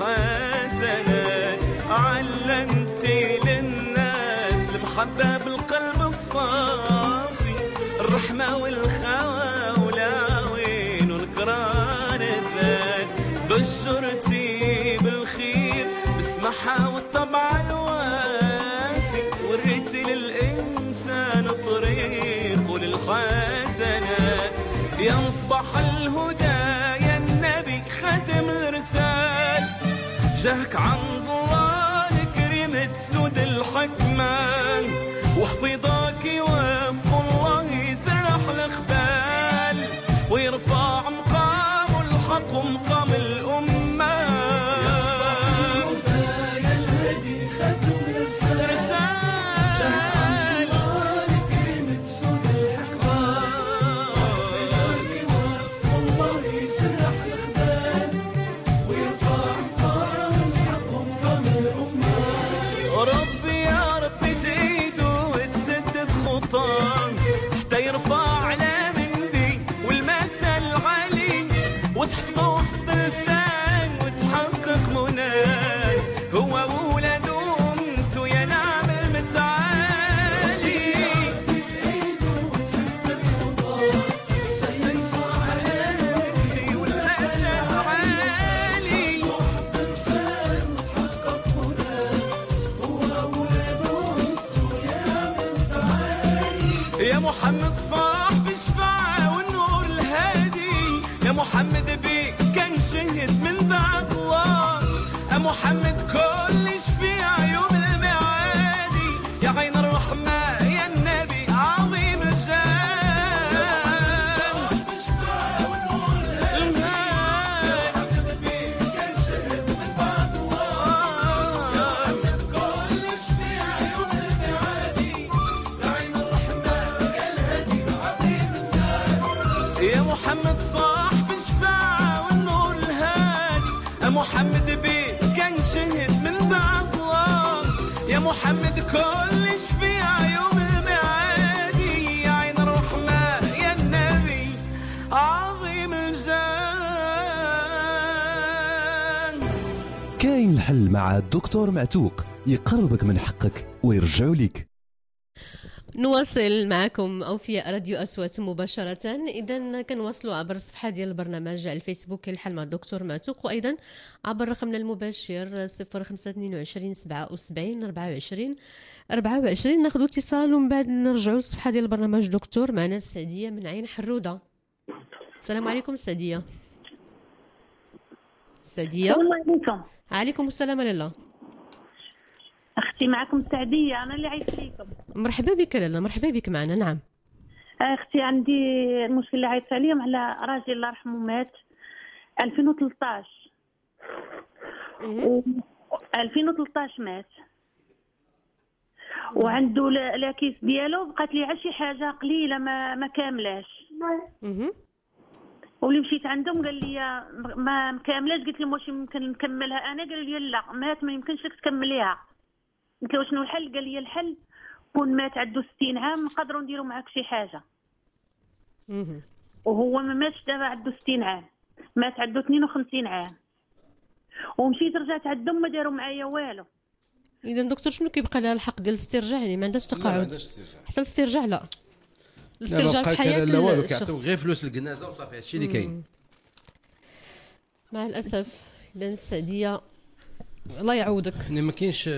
للحسنات. علمتي للناس المحبة بالقلب الصافي، الرحمة والخوى والعوين ونكران الذات، بشرتي بالخير بسمعها والطبع الوافي، وريتي للإنسان طريق للحسنات. يا مصباح الهدى يا النبي خاتم الرسال، جاك عند الله الكريم تسود الحكمة، وحفظك يوافق الله يسرح الأخبال، ويرفع مقام الحق ومقام الأمة. يا صاحب الهدى يا الهدي خاتم الرسال، جاك عند الله الكريم تسود الحكمة، وحفظك يوافق الله يسرح الأخبال، ويرفع مقام الحق ومقام الأمة. ربي يا ربي تزيد وتسدد خطاه، حتى يرفع على مندي والمثل العالي، وتحفظه حفظ لسان وتحقق مناه، هو وولاد وامته يا نعم المتعالي. ربي تزيد وتسدد خطاه، حتى يرفع على مندي والمثل العالي، وتحفظ لسان وتحقق مناه، هو وولاد وامته يا نعم المتعالي. يا محمد صاحب الشفاعة والنور الهادي، يا محمد بيك كان شهد من بعد الله، يا محمد كل شفيع يوم المعادي، يا عين الرحمة يا النبي عظيم الجلال. يا محمد صاحب الشفاعة والنور الهادي، يا محمد بيك كان شهد من بعد الله، يا محمد كل شفيع يوم المعادي، يا عين الرحمة يا الهادي عظيم الجلال. يا محمد صاحب الشفاعة والنور الهادي، يا محمد بيك كان شهد من بعد الله، يا محمد كل شفيع يوم المعادي، يا عين الرحمة يا النبي عظيم الجلال. كاين الحل مع الدكتور معتوق، يقربك من حقك ويرجعوا لك. نواصل معكم أوفياء راديو أصوات مباشرة. إذا كنواصلوا عبر الصفحة ديال البرنامج على الفيسبوك الحل مع الدكتور معتوق، وأيضا عبر رقمنا المباشر 0522 77 24 24. ناخذ اتصال ومن بعد نرجعوا للصفحة ديال البرنامج. دكتور معنا السعدية من عين حرودة. السلام عليكم السعدية. السعدية السلام عليكم. عليكم السلام لاله. اختي معكم سعديه، انا اللي عايشه فيكم. مرحبا بك لاله، مرحبا بك معنا. نعم اختي، عندي المشكل اللي عيطت عليهم على راجل الله يرحمه مات 2013. 2013 مات، وعنده لاكيس ديالو بقات لي غير شي حاجه قليله ما كاملاش. واللي مشيت عندهم قال لي ما كاملاش، قلت لهم واش يمكن نكملها انا؟ قالوا لي لا مات ما يمكنش لك تكمليها. قلت له شنو الحل؟ قال لي الحل كون مات عنده 60 عام نقدروا نديروا معاك شي حاجه. وهو ما ماتش دابا عنده 60 عام، مات عنده 52 عام. ومشيت رجعت عندهم ما داروا معايا والو. اذا دكتور شنو كيبقى لها الحق ديال الاسترجاع؟ يعني ما عندهاش تقاعد حتى الاسترجاع؟ لا الاسترجاع في الحياه لا والو، كيعطيو غير فلوس الكنازه وصافي، هادشي اللي كاين مع الاسف. اذا السعديه الله يعوضك. يعني ما كاينش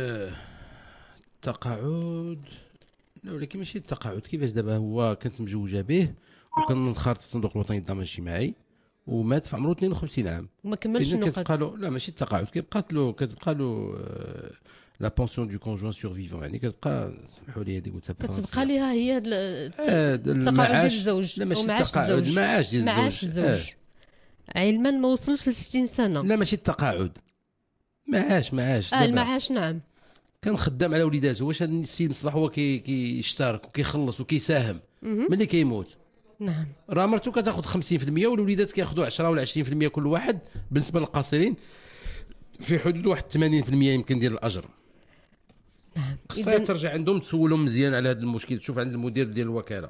تقاعد، لا ولكن ماشي التقاعد. كيفاش دابا هو كانت مجوجه به وكان منخرط في الصندوق الوطني للضمان الاجتماعي ومات في عمره 52 عام وما كملش النقاط. كتبقى له لا ماشي التقاعد، كتبقى له لا بونسيون دو كونجوان سورفيفون، يعني كتبقى سمحوا لي هذه قلتها كتبقى ليها هي التقاعد ديال الزوج. لا ماشي التقاعد، المعاش ديال الزوج. علما ما وصلش ل 60 سنه. لا ماشي التقاعد، معاش المعاش نعم. كان خدام على وليداته. واش هذا السيد مصباح هو كيشترك وكيخلص وكيساهم ملي كيموت؟ نعم. راه مرته كتاخذ 50% والوليدات كياخذوا 10 ولا 20% كل واحد. بالنسبه للقاصرين في حدود واحد 80% يمكن ديال الاجر. نعم. خصها ترجع عندهم تسولهم مزيان على هذا المشكل، تشوف عند المدير ديال الوكاله.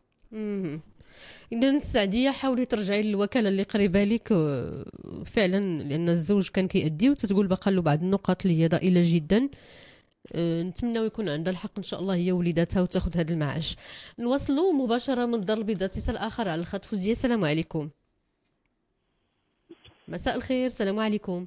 اذا السعديه حاولي ترجعي للوكاله اللي قريبه لك فعلا، لان الزوج كان كيأدي وتتقول بقى له بعض النقاط اللي هي ضئيله جدا. نتمنى يكون عندها الحق ان شاء الله هي وليداتها وتاخذ هذا المعاش. نواصلوا مباشره من الدار البيضاء. اتصال اخر على الخط. فوزيه السلام عليكم. مساء الخير. السلام عليكم.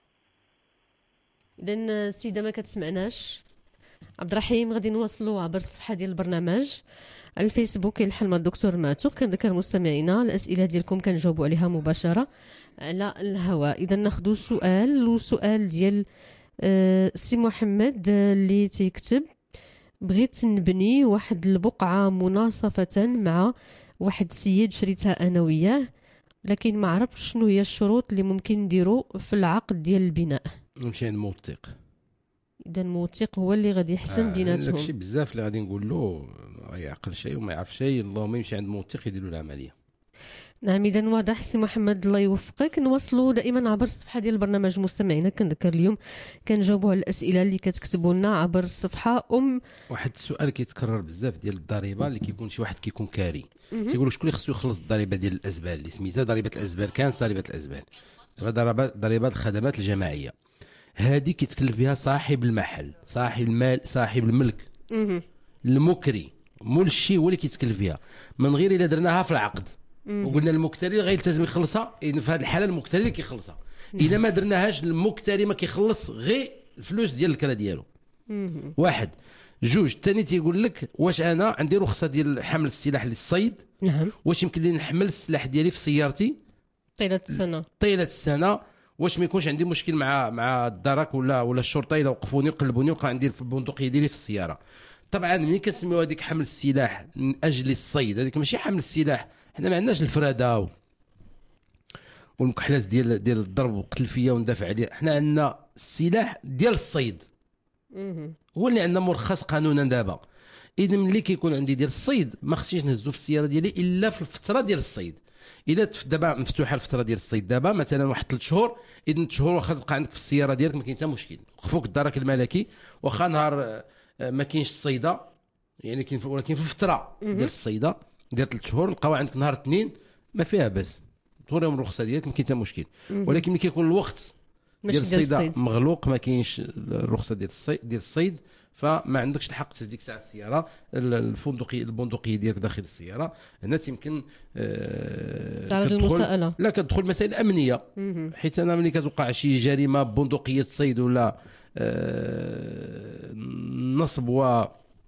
اذا السيده ما كتسمعناش عبد الرحيم غادي نواصلوا عبر الصفحه ديال البرنامج الفيسبوك الحل مع الدكتور معتوق. كنذكر مستمعينا الاسئله ديالكم كنجاوبوا عليها مباشره على الهواء. اذا ناخذوا سؤال ديال سي محمد اللي تيكتب: بغيت نبني واحد البقعه مناصفه مع واحد السيد شريتها انا وياه، لكن ما عرفتش شنو هي الشروط اللي ممكن نديرو في العقد ديال البناء. نمشي للموثق. اذا الموثق هو اللي غادي يحسن بيناتهم. داكشي بزاف اللي غادي نقول له يعقل شيء وما يعرف شيء، اللهم يمشي عند الموثق يديروا العمليه. نعم اذا واضح سي محمد الله يوفقك. نواصلوا دائما عبر الصفحه ديال البرنامج مستمعينا. كنذكر اليوم كنجاوبوا على الاسئله اللي كتكتبوا لنا عبر الصفحه. واحد السؤال كيتكرر بزاف ديال الضريبه اللي كيكون شي واحد كيكون كاري تيقولوا شكون اللي خصو يخلص الضريبه ديال الازبال اللي سميتها ضريبه الازبال. كانت ضريبه الازبال ضريبه الخدمات الجماعيه. هذه كيتكلف بها صاحب المحل، صاحب المال، صاحب الملك، المكري، مول الشيء هو اللي كيتكلف بها، من غير الا درناها في العقد وقلنا المكتري غيلتزم يخلصها. في هذه الحاله المكتري اللي كيخلصها. الا ما درناهاش المكتري ما كيخلص غير الفلوس ديال الكرا ديالو. واحد. جوج. الثاني تيقول لك واش انا عندي رخصه ديال حمل السلاح للصيد؟ نعم. واش يمكن لي نحمل السلاح ديالي في سيارتي طيله السنه؟ واش ما يكونش عندي مشكل مع الدرك ولا الشرطه الا وقفوني وقلبوني وقع عندي البندقيه ديالي في السياره؟ طبعا ملي كنسميو هذيك حمل السلاح من اجل الصيد، هذيك ماشي حمل السلاح. حنا ما عندناش الفراده والمكحلات ديال الضرب وقتل فيا وندافع عليه. حنا عندنا السلاح ديال الصيد هو اللي عندنا مرخص قانونا دابا. اذا ملي كيكون عندي ديال الصيد ما خصنيش نهزو في السياره ديالي الا في الفتره ديال الصيد. الا دابا مفتوحه الفتره ديال الصيد دابا مثلا واحد 3 شهور، اذا 3 شهور واخا تبقى عندك في السياره ديالك ما كاين حتى مشكل. وقفوك الدرك الملكي واخا نهار ما كاينش الصيده، يعني كاين ولكن في الفتره ديال الصيده ديال 3 شهور لقاو عندك نهار 2 ما فيها باس، توريهم الرخصه ديالك ما كاين حتى مشكل. ولكن ملي كيكون الوقت ديال الصيده مغلوق ما كاينش الرخصه ديال الصيد فما عندكش الحق تهز ديك الساعه السياره البندقيه ديالك داخل السياره. هنا تيمكن تعرض المساءله. لا كتدخل مسائل امنيه، حيت انا ملي كتوقع شي جريمه بندقيه صيد ولا نصب و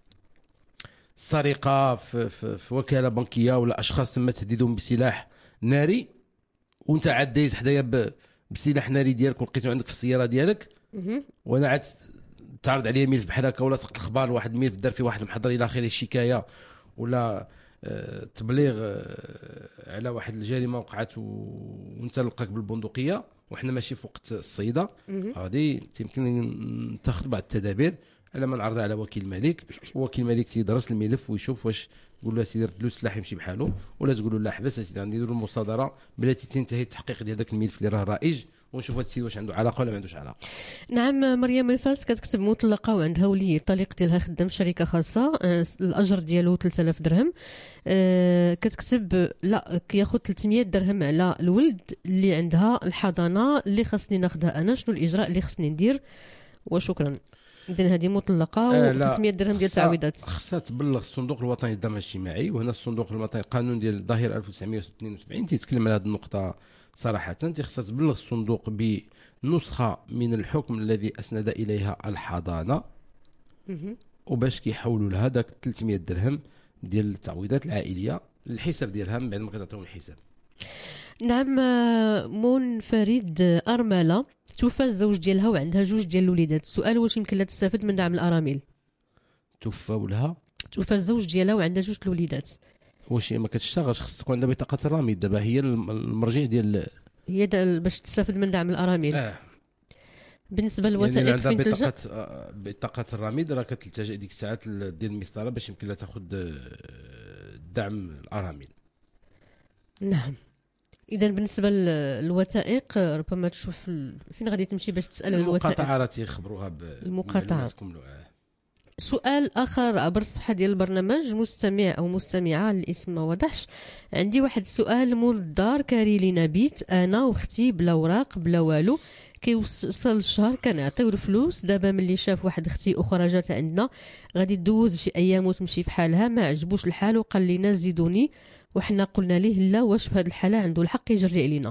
سرقه في وكاله بنكيه ولا اشخاص تم تهديدهم بسلاح ناري وانت عاد دايز حدايا بسلاح ناري ديالك ولقيتو عندك في السياره ديالك، وانا عاد تعرض عليه ملف بحال هكا ولا سقط الخبار لواحد الملف دار فيه واحد المحضر الى اخره، شكايه ولا تبليغ على واحد الجريمه وقعت وانت لقاك بالبندقيه وحنا ماشي في وقت الصيده، غادي يمكن تاخذ بعض التدابير الا ما نعرضها على وكيل الملك، وكيل الملك تيدرس الملف ويشوف واش تقول له سيدي رد له السلاح يمشي بحاله، ولا تقول له لا حبس اسيدي نديروا المصادره بلاتي تنتهي التحقيق ديال داك الملف اللي راه رائج، ونشوف هذا السيد واش عنده علاقه ولا ما عندوش علاقه. نعم مريم الفاس كتكتب مطلقه وعندها ولي الطليق ديالها خدام في شركه خاصه، الاجر ديالو 3000 درهم. كتكتب لا كياخذ 300 درهم على الولد اللي عندها الحضانه اللي خاصني ناخذها انا، شنو الاجراء اللي خصني ندير؟ وشكرا. اذا هذه مطلقه و300 درهم ديال التعويضات. خصها تبلغ الصندوق الوطني للضمان الاجتماعي، وهنا الصندوق الوطني القانون ديال الظاهره 1972 تيتكلم على هذه النقطه صراحه. خصها تبلغ الصندوق بنسخه من الحكم الذي اسند اليها الحضانه، وباش كيحولوا لها داك 300 درهم ديال التعويضات العائليه للحساب ديالها من بعد ما كتعطيهم الحساب. نعم منفرد أرملة توفى الزوج ديالها وعندها 2 ديال الوليدات، السؤال واش يمكن لها تستافد من دعم الأرامل؟ توفى الزوج ديالها وعندها 2 الوليدات، واش هي ما كتشتغلش؟ خص تكون عندها بطاقه الرامد، دابا هي المرجع ديال هي باش تستافد من دعم الأرامل. بالنسبه للوثائق يعني فين تلجأ؟ بطاقه الرامد راه كتلتجئ ديك الساعات ديال المسطره باش يمكن لها تاخذ دعم الأرامل. نعم. اذا بالنسبه للوثائق ربما تشوف فين غادي تمشي باش تسال الوثائق. المقاطعه راه تيخبروها بالمقاطعه. سؤال اخر عبر الصفحه ديال البرنامج، مستمع او مستمعه الاسم ما وضحش، عندي واحد السؤال. مول الدار كاري لينا بيت انا واختي بلا اوراق بلا والو، كيوصل الشهر كنعطيو الفلوس، دابا ملي شاف واحد اختي اخرى جات عندنا غادي تدوز شي ايام وتمشي في حالها، ما عجبوش الحال وقال لينا زيدوني، وحنا قلنا ليه لا، واش في هذه الحاله عنده الحق يجري علينا؟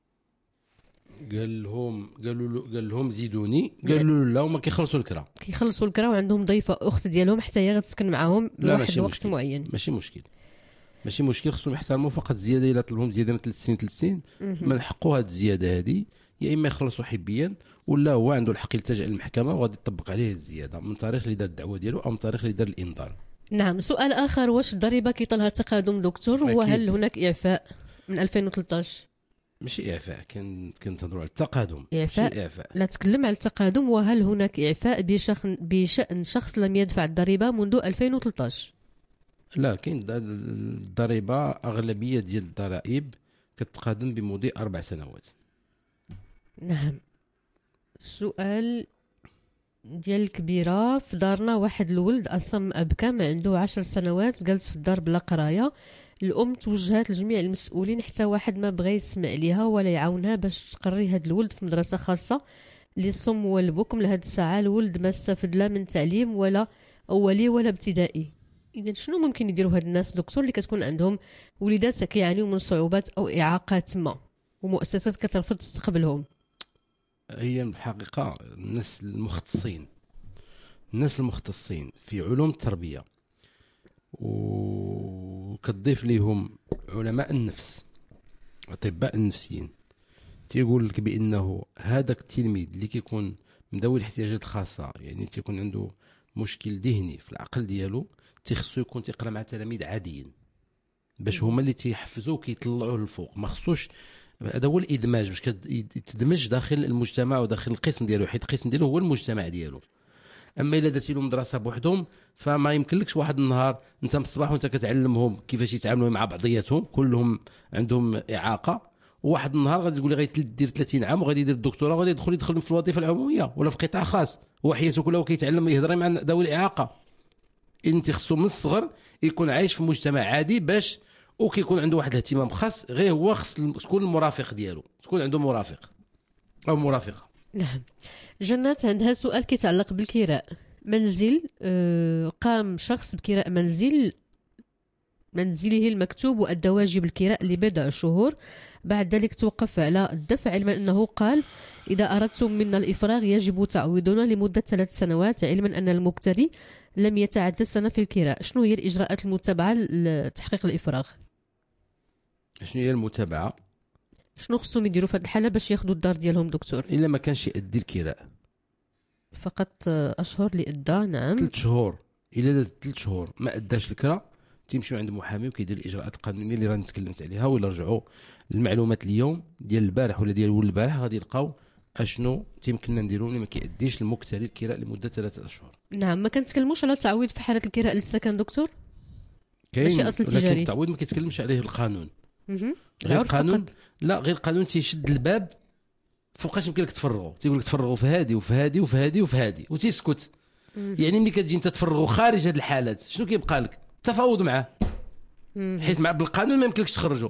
قال لهم زيدوني، قالوا لا وما كيخلصوا الكرا وعندهم ضيفه اخت ديالهم حتى هي غتسكن معاهم لواحد الوقت معين. ماشي مشكل خصهم يحترموا فقط زياده. الا طلبهم زياده من 3 سنين من حقه هذه الزياده هذه، يا اما يخلصوا حبيا ولا هو عنده الحق يلتجئ للمحكمه وغادي تطبق عليه الزياده من تاريخ اللي دار الدعوه ديالو او من تاريخ اللي دار الانذار. نعم. سؤال اخر، واش الضريبه كيطالها تقادم دكتور؟ وهل هناك اعفاء من 2013؟ ماشي اعفاء، كنتهضروا على التقادم. إعفاء. لا تكلم على التقادم. وهل هناك اعفاء بشان شخص لم يدفع الضريبه منذ 2013؟ لا، كاين الضريبه اغلبيه ديال الضرائب كتقادم بمضي 4 سنوات. نعم. السؤال ديال الكبيره، في دارنا واحد الولد اصم ابكم عنده 10 سنوات، جالس في الدار بلا قرايه، الام توجهات لجميع المسؤولين حتى واحد ما بغى يسمع ليها ولا يعاونها باش تقري هاد الولد في مدرسه خاصه للصم والبكم. لهاد الساعه الولد ما استفد لا من تعليم ولا اولي ولا ابتدائي. اذا شنو ممكن يديروا هاد الناس دكتور اللي كتكون عندهم وليدات كيعانيوا من صعوبات او اعاقات ما ومؤسسات كترفض تستقبلهم؟ هي الحقيقه الناس المختصين في علوم التربيه وكتضيف ليهم علماء النفس اطباء النفسيين تيقول لك بانه هذاك التلميذ اللي كيكون مذوي الاحتياجات الخاصه، يعني تيكون عنده مشكل ذهني في العقل ديالو، تيخصو يكون تيقرا مع تلاميذ عاديين باش هما اللي تيحفزوه وكيطلعوه للفوق. ما خصوش، هذا هو الادماج باش يتدمج داخل المجتمع وداخل القسم ديالو، حيت القسم ديالو هو المجتمع ديالو. اما الا درتي لهم مدرسه بوحدهم فما يمكنلكش واحد النهار انت من الصباح وانت كتعلمهم كيفاش يتعاملوا مع بعضياتهم، كلهم عندهم اعاقه، وواحد النهار غادي تقول لي غادي دير 30 عام وغادي يدير الدكتوراه وغادي يدخل في الوظيفه العموميه ولا في قطاع خاص، هو حياته كلها كيتعلم يهضر مع ذوي الاعاقه. انت خصو من الصغر يكون عايش في مجتمع عادي باش وكيكون عنده واحد الاهتمام خاص، غير هو خص تكون المرافق ديالو، تكون عنده مرافق او مرافقه. نعم. جنات عندها سؤال كيتعلق بالكراء. منزل قام شخص بكراء منزله المكتوب وأدى واجب الكراء لبضع شهور، بعد ذلك توقف على الدفع، علما أنه قال إذا أردتم منا الإفراغ يجب تعويضنا لمدة 3 سنوات، علما أن المبتدئ لم يتعدى سنة في الكراء. شنو هي الإجراءات المتبعة لتحقيق الإفراغ؟ شنو هي المتابعة؟ شنو خصهم يديروا في هذه الحالة باش ياخذوا الدار ديالهم دكتور؟ إلا ما كانش يأدي الكراء فقط أشهر اللي أدى. نعم 3 شهور. إلا 3 شهور ما أداش الكراء تيمشيو عند محامي وكيدير الإجراءات القانونية اللي راني تكلمت عليها، ولا رجعوا المعلومات اليوم ديال البارح ولا ديال البارح غادي يلقاو اشنو يمكننا نديرو اللي ما كيأديش المكتري الكراء لمده 3 أشهر. نعم، ما كنتكلموش على التعويض في حاله الكراء للسكن دكتور، كاين اصل تجاري، لكن التعويض ما كيتكلمش عليه القانون. غير القانون لا، غير القانون تيشد الباب فوقاش يمكن لك تفرغوا، تيقول لك تفرغوا في هذه وفي هذه وفي هذه وفي هذه وتيسكت. يعني ملي كتجي انت تفرغوا خارج هذه الحالات شنو كيبقى لك؟ تفاوض معاه، حيت مع بالقانون ما يمكنلكش تخرجوا.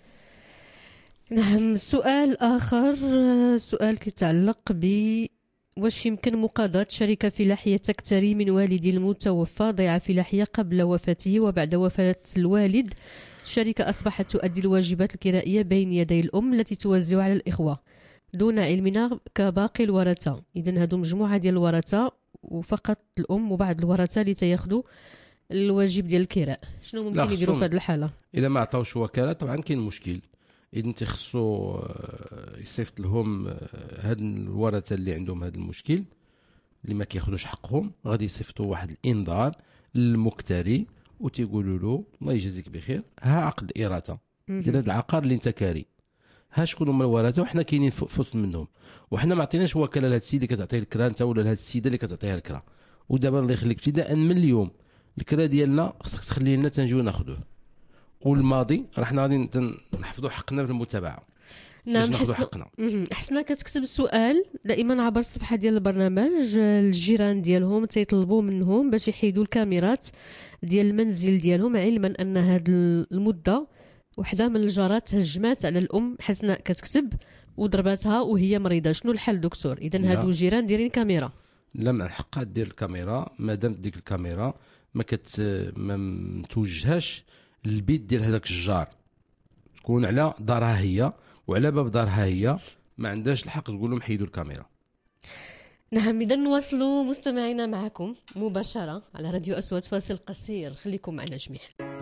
نعم. سؤال آخر، سؤال كيتعلق ب واش يمكن مقاضاة شركة فلاحية تكتري من والدي المتوفى ضيعة فلاحية قبل وفاته وبعد وفاة الوالد. شركة أصبحت تؤدي الواجبات الكرائية بين يدي الأم التي توزع على الإخوة دون علمنا كباقي الورثة. إذن هادو مجموعة ديال الورثة وفقط الأم وبعض الورثة اللي تياخدوا الواجب ديال الكراء. شنو ممكن يديروا في هذه الحالة؟ إلا ما عطاوش وكالة طبعا كاين مشكل. إذن تخصو يصيفط لهم هاد الورثة اللي عندهم هذا المشكل اللي ما كياخدوش حقهم، غادي يصيفطوا واحد الإنذار للمكتري وتيقولوا له الله يجازيك بخير، ها عقد الإراثة ديال هذا العقار اللي انت كاري، ها شكون هما الورثة وحنا كاينين في وسط منهم، وحنا ما عطيناش وكاله لهاد السيد اللي كتعطيه الكرا انت ولا لهاد السيده اللي كتعطيها الكرا. ودابا الله يخليك ابتداء من اليوم الكرا ديالنا خصك تخلي لنا تنجيو ناخذوه، والماضي راه حنا غادي نحفظوا حقنا في المتابعه. نعم. حسنا كتكتب السؤال دائما عبر الصفحه ديال البرنامج. الجيران ديالهم تيطلبوا منهم باش يحيدوا الكاميرات ديال المنزل ديالهم، علما ان هاد المده وحده من الجارات هجمات على الام. حسنا كتكتب وضرباتها وهي مريضه. شنو الحل دكتور؟ اذا هادو جيران دايرين كاميرا. لا، من حقها دير الكاميرا مادام ديك الكاميرا ما متوجهاش للبيت ديال هذاك الجار، تكون على دارها هي وعلى باب دارها هي، ما عندهاش الحق تقول لهم حيدوا الكاميرا. نعم. إذا نواصلوا مستمعينا معكم مباشرة على راديو أسود. فاصل قصير، خليكم معنا جميع.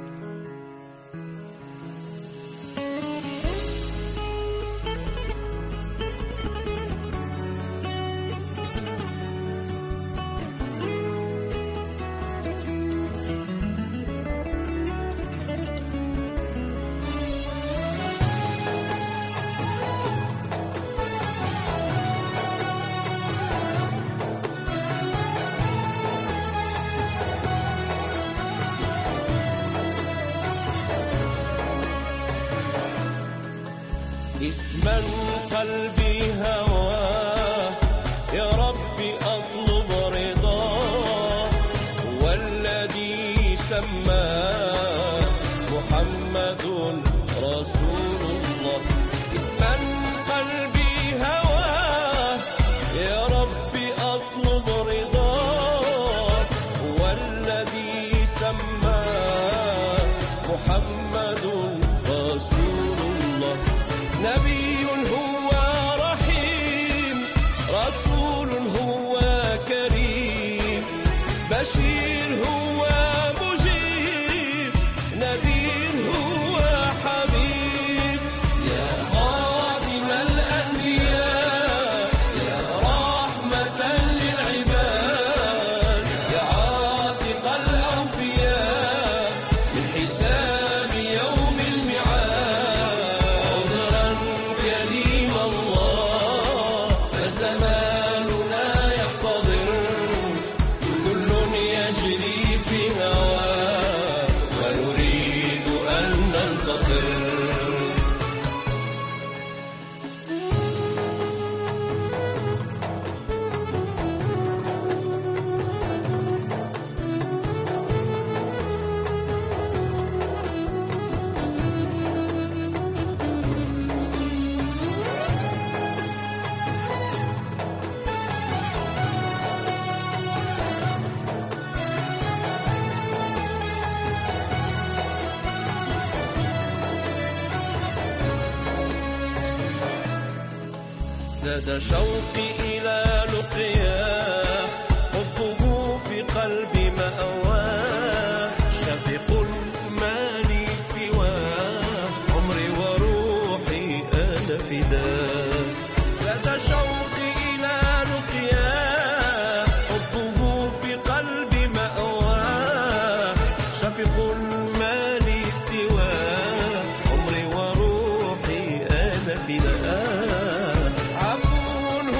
اسما قلبي هواه يا ربي أطلب رضاه، والذي سماه محمد رسول الله. اسما قلبي هواه يا ربي أطلب رضاه، والذي سماه محمد رسول الله. نبي هو رحيم، رسول هو كريم، بشير هو مجيب، نذير هو حبيب. يا خاتم الأنبياء، يا رحمة للعباد، يا عاتق الأوفياء من حساب يوم الميعاد. كريم الله فزماننا يحتضر، كل يجري في هواه ونريد أن ننتصر. زاد شوقي إلى لقياه، حبه في قلبي مأواه، شفيق ما لي سواه، عمري وروحي أنا فداه. زاد شوقي إلى لقياه، حبه في قلبي مأواه، شفيق ما لي سواه، عمري وروحي أنا فداه. عفو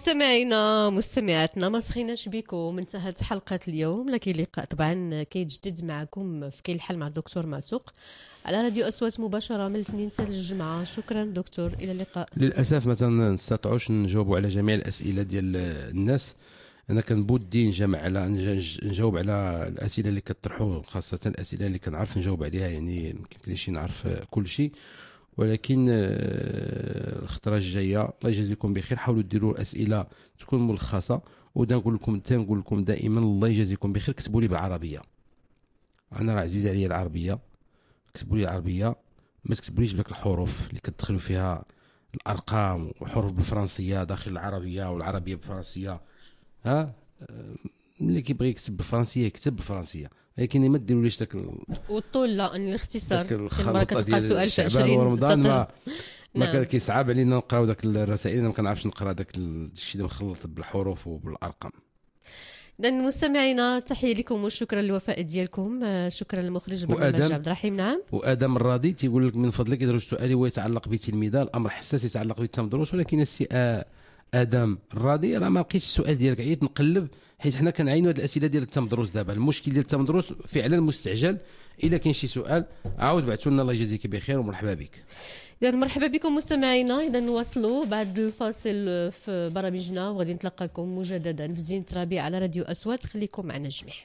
مستمعينا مستمعاتنا ما سخيناش بكم، انتهت حلقة اليوم، لكن لقاء طبعا كيتجدد معكم في كاين الحل مع الدكتور معتوق على راديو أصوات مباشرة من الاثنين حتى الجمعة. شكرا دكتور، إلى اللقاء. للأسف ما نستطيعوش نجاوبوا على جميع الأسئلة ديال الناس. أنا كان بودي نجاوب على الأسئلة اللي كتطرحوا، خاصة الأسئلة اللي كنعرف نجاوب عليها، يعني ميمكنليش نعرف كل شيء، ولكن الخطرة الجاية الله يجازيكم بخير حاولوا ديروا أسئلة تكون ملخصة. ونقول لكم دائما الله يجازيكم بخير كتبوا لي بالعربية. أنا راه عزيز عليا العربية، كتبوا لي العربية، ما تكتبوليش بداك الحروف اللي كتدخلوا فيها الأرقام وحروف بالفرنسية داخل العربية والعربية بالفرنسية. اللي كيبغي يكتب بالفرنسية يكتب بالفرنسية، لكن ما ديروليش داك والطول لا الاختصار. كلمه كتلقى سؤال في 20 ورمضان ما نعم. كيصعب علينا نقراو داك الرسائل، انا ما كنعرفش نقرا داك الشيء اللي مخلط بالحروف وبالارقام. إذن مستمعينا تحية لكم وشكرا للوفاء ديالكم. شكرا للمخرج برنامج عبد الرحيم. نعم. وادم الراضي تيقول لك من فضلك اذا سؤالي هو يتعلق بتلميذه، الامر حساس يتعلق بالتمدرس، ولكن السي ادم الراضي راه ما لقيتش السؤال ديالك، عييت نقلب حيت حنا كنعينوا هذه الاسئله ديال التمدرس. دابا المشكل ديال التمدرس فعلا مستعجل، الا كاين شي سؤال عاود بعثوا لنا، الله يجازيك بخير ومرحبا بك. إذا مرحبا بكم مستمعينا، إذا نواصلوا بعد الفاصل في برامجنا وغادي نتلقاكم مجددا في زينة ربيع على راديو أصوات. خليكم معنا جميع.